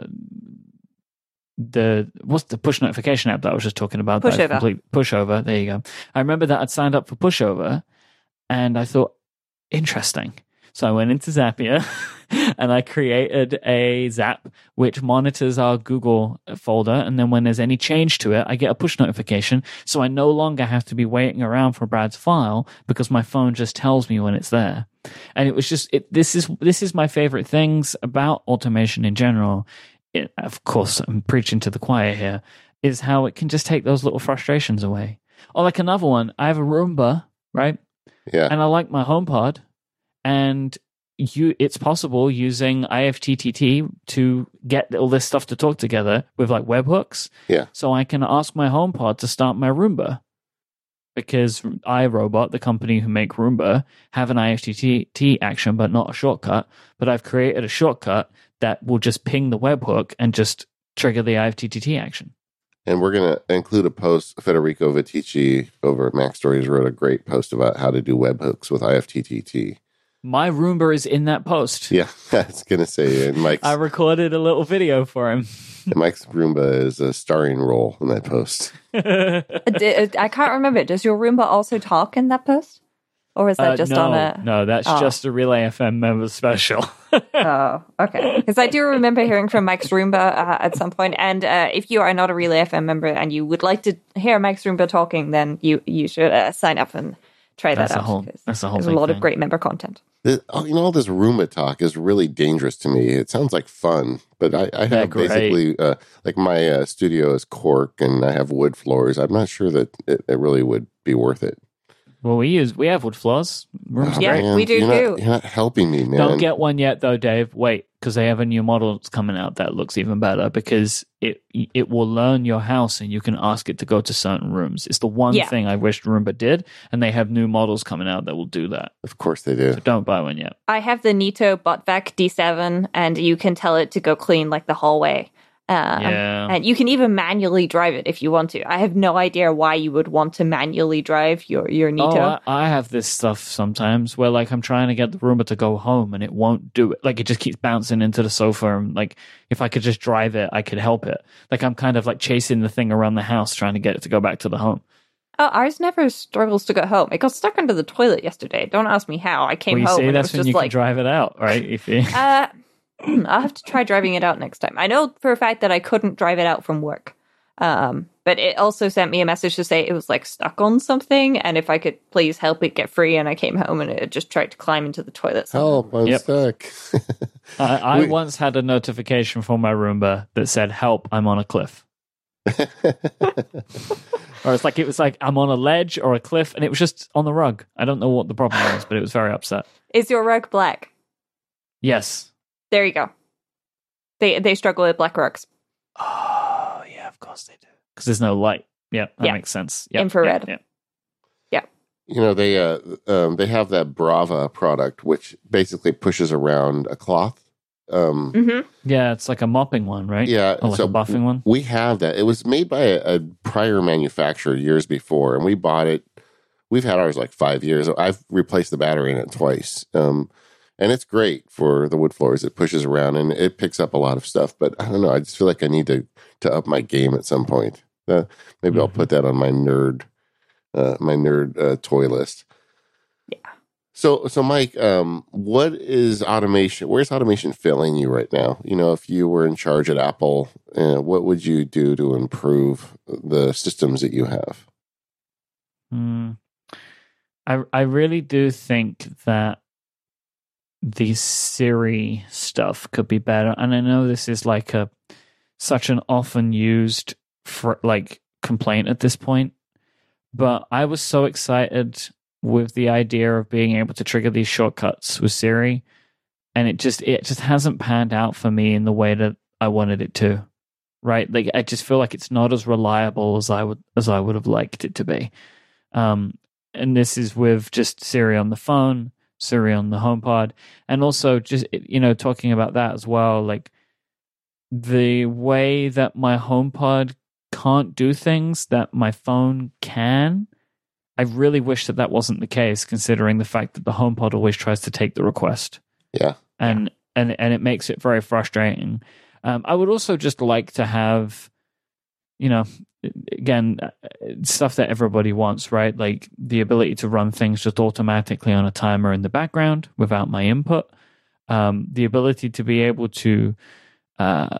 the, what's the push notification app that I was just talking about? Pushover. Complete, Pushover. There you go. I remember that I'd signed up for Pushover and I thought, interesting. So I went into Zapier and I created a Zap which monitors our Google folder. And then when there's any change to it, I get a push notification. So I no longer have to be waiting around for Brad's file because my phone just tells me when it's there. And it was just, it, this is this is my favorite things about automation in general. It, of course, I'm preaching to the choir here, is how it can just take those little frustrations away. Or like another one, I have a Roomba, right? Yeah. And I like my HomePod. And you, it's possible using I F T T T to get all this stuff to talk together with like webhooks. Yeah. So I can ask my HomePod to start my Roomba because iRobot, the company who make Roomba, have an I F T T T action, but not a shortcut. But I've created a shortcut that will just ping the webhook and just trigger the I F T T T action. And we're going to include a post. Federico Vitici over at Mac Stories wrote a great post about how to do webhooks with I F T T T. My Roomba is in that post. Yeah, I was going to say, and Mike's... I recorded a little video for him. And Mike's Roomba is a starring role in that post. I can't remember. Does your Roomba also talk in that post? Or is that Uh, just no, on a... no, that's Oh. just a Relay F M member special. Oh, okay. Because I do remember hearing from Mike's Roomba uh, at some point. And uh, if you are not a Relay F M member and you would like to hear Mike's Roomba talking, then you you should uh, sign up and try That's that a out. whole- 'cause that's a whole There's a big lot of thing. great member content. This, oh, you know, all this Roomba talk is really dangerous to me. It sounds like fun, but I, I They're have great. basically, uh, like my uh, studio is cork and I have wood floors. I'm not sure that it, it really would be worth it. Well, we use we have wood floors. Rooms Oh, Yeah, great. man, we do you're too. Not, you're not helping me, man. Don't get one yet, though, Dave. Wait, because they have a new model that's coming out that looks even better because it it will learn your house and you can ask it to go to certain rooms. It's the one Yeah. thing I wish Roomba did, and they have new models coming out that will do that. Of course they do. So don't buy one yet. I have the Nito Botvac D seven, and you can tell it to go clean like the hallway. Um, Yeah. And you can even manually drive it if you want to. I have no idea why you would want to manually drive your, your Nito. Oh, I, I have this stuff sometimes where like I'm trying to get the Roomba to go home and it won't do it. Like it just keeps bouncing into the sofa, and like if I could just drive it, I could help it. Like I'm kind of like chasing the thing around the house trying to get it to go back to the home. Oh, ours never struggles to get home. It got stuck under the toilet yesterday. Don't ask me how. I came Well, you home see, and that's it when was you just can like, drive it out, right? If you uh, I'll have to try driving it out next time. I know for a fact that I couldn't drive it out from work. Um, but it also sent me a message to say it was like stuck on something and if I could please help it get free. And I came home and it just tried to climb into the toilet. somehow. Help, I'm Yep. stuck. I, I Wait. once had a notification from my Roomba that said, "Help! I'm on a cliff." Or it's like it was like I'm on a ledge or a cliff, and it was just on the rug. I don't know what the problem was, but it was very upset. Is your rug black? Yes. There you go. They they struggle with black rugs. Oh yeah, of course they do. Because there's no light. Yeah, that Yeah. makes sense. Yep, Infrared. Yeah, yeah. You know, they uh, um, they have that Brava product, which basically pushes around a cloth. Um, Mm-hmm. Yeah, it's like a mopping one, right? Yeah, Or like so a buffing one. we have that. It was made by a, a prior manufacturer years before, and we bought it. We've had ours like five years. I've replaced the battery in it twice, um, and it's great for the wood floors. It pushes around and it picks up a lot of stuff. But I don't know. I just feel like I need to to up my game at some point. Uh, maybe I'll Mhm. put that on my nerd uh, my nerd uh, toy list. Yeah. So, so Mike, um, what is automation? Where's automation failing you right now? You know, if you were in charge at Apple, uh, what would you do to improve the systems that you have? Hmm. I I really do think that the Siri stuff could be better, and I know this is like a such an often used for like complaint at this point, but I was so excited with the idea of being able to trigger these shortcuts with Siri, and it just it just hasn't panned out for me in the way that I wanted it to. Right, like I just feel like it's not as reliable as I would as I would have liked it to be. Um, and this is with just Siri on the phone, Siri on the HomePod, and also just you know talking about that as well, like the way that my HomePod can't do things that my phone can. I really wish that that wasn't the case, considering the fact that the HomePod always tries to take the request. Yeah. And and and it makes it very frustrating. Um, I would also just like to have, you know, again, stuff that everybody wants, right? Like the ability to run things just automatically on a timer in the background without my input. Um, the ability to be able to uh,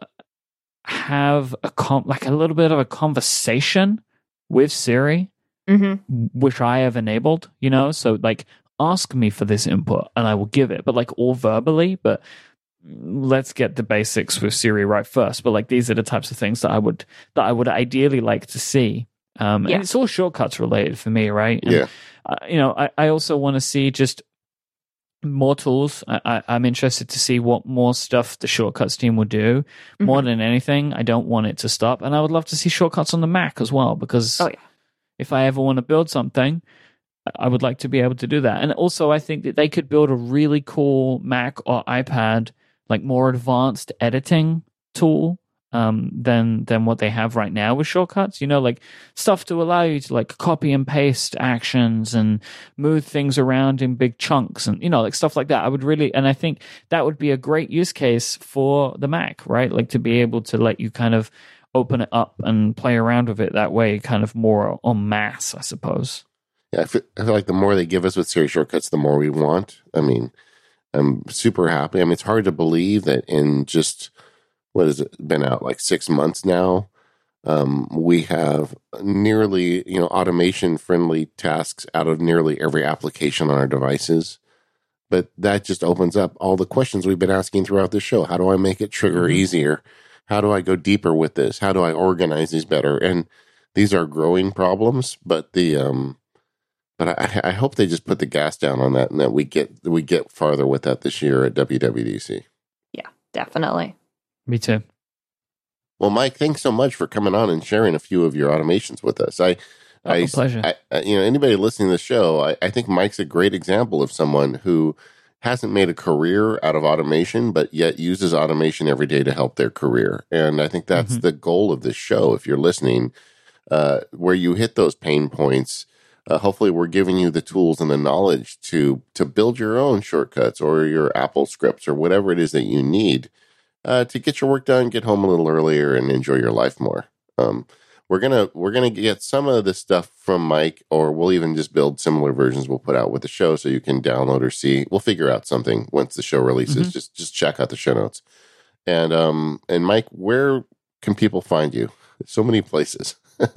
have a com- like a little bit of a conversation with Siri, Mm-hmm. which I have enabled, you know, so like ask me for this input and I will give it, but like all verbally, but let's get the basics with Siri right first. But like these are the types of things that I would that I would ideally like to see. Um, Yeah. And it's all shortcuts related for me, right? And, Yeah. uh, you know, I, I also want to see just more tools. I, I, I'm interested to see what more stuff the shortcuts team will do. More than anything, I don't want it to stop. And I would love to see shortcuts on the Mac as well, because Oh, yeah. if I ever want to build something, I would like to be able to do that. And also, I think that they could build a really cool Mac or iPad, like more advanced editing tool um, than than what they have right now with shortcuts. You know, like stuff to allow you to like copy and paste actions and move things around in big chunks, and you know, like stuff like that. I would really, and I think that would be a great use case for the Mac, right? Like to be able to let you kind of open it up and play around with it that way, kind of more en masse, I suppose. Yeah, I feel, I feel like the more they give us with Siri shortcuts, the more we want. I mean, I'm super happy. I mean, it's hard to believe that in just, what has it been out, like six months now, um, we have nearly, you know, automation-friendly tasks out of nearly every application on our devices. But that just opens up all the questions we've been asking throughout the show. How do I make it trigger mm-hmm. easier? How do I go deeper with this? How do I organize these better? And these are growing problems, but the um, but I, I hope they just put the gas down on that, and that we get we get farther with that this year at W W D C. Yeah, definitely. Me too. Well, Mike, thanks so much for coming on and sharing a few of your automations with us. I, oh, I, pleasure. I, you know, anybody listening to the show, I, I think Mike's a great example of someone who hasn't made a career out of automation, but yet uses automation every day to help their career. And I think that's mm-hmm. the goal of this show. If you're listening, uh, where you hit those pain points, uh, hopefully we're giving you the tools and the knowledge to to build your own shortcuts or your Apple scripts or whatever it is that you need uh, to get your work done, get home a little earlier, and enjoy your life more. Um, we're gonna we're gonna get some of this stuff from Mike, or we'll even just build similar versions we'll put out with the show, so you can download or see. We'll figure out something once the show releases. Mm-hmm. Just just check out the show notes. And um and Mike, where can people find you? So many places.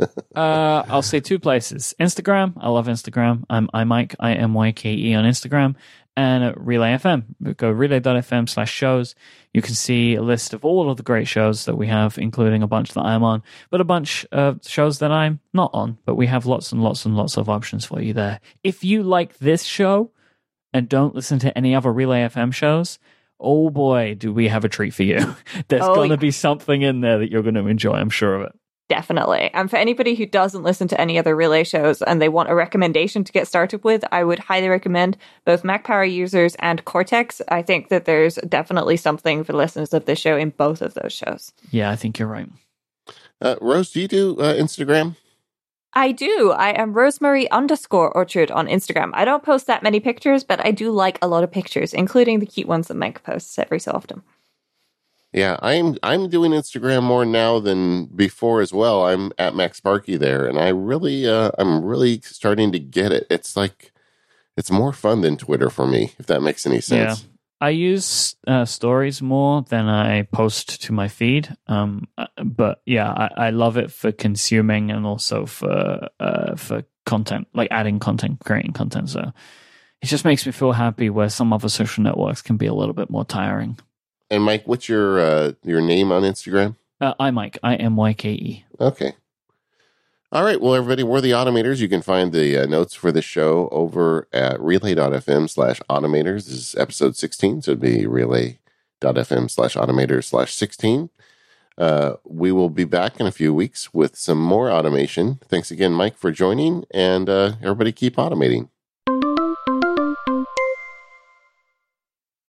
uh, I'll say two places. Instagram. I love Instagram. I'm iMyke, I M Y K E on Instagram. And at Relay F M. Go relay.fm slash shows. You can see a list of all of the great shows that we have, including a bunch that I'm on, but a bunch of shows that I'm not on. But we have lots and lots and lots of options for you there. If you like this show and don't listen to any other Relay F M shows, oh boy, do we have a treat for you. There's oh, going to yeah. be something in there that you're going to enjoy, I'm sure of it. Definitely. And for anybody who doesn't listen to any other Relay shows and they want a recommendation to get started with, I would highly recommend both Mac Power Users and Cortex. I think that there's definitely something for listeners of this show in both of those shows. Yeah, I think you're right. Uh, Rose, do you do uh, Instagram? I do. I am Rosemary underscore Orchard on Instagram. I don't post that many pictures, but I do like a lot of pictures, including the cute ones that Mike posts every so often. Yeah, I'm I'm doing Instagram more now than before as well. I'm at Mac Sparky there, and I really uh, I'm really starting to get it. It's like it's more fun than Twitter for me, if that makes any sense. Yeah. I use uh, stories more than I post to my feed, um, but yeah, I, I love it for consuming and also for uh, for content, like adding content, creating content. So it just makes me feel happy, where some other social networks can be a little bit more tiring. And Mike, what's your uh, your name on Instagram? Uh, iMyke, I M Y K E. Okay. All right. Well, everybody, we're the Automators. You can find the uh, notes for the show over at relay.fm slash automators. This is episode sixteen, so it'd be relay.fm slash automators slash 16. Uh, we will be back in a few weeks with some more automation. Thanks again, Mike, for joining, and uh, everybody keep automating.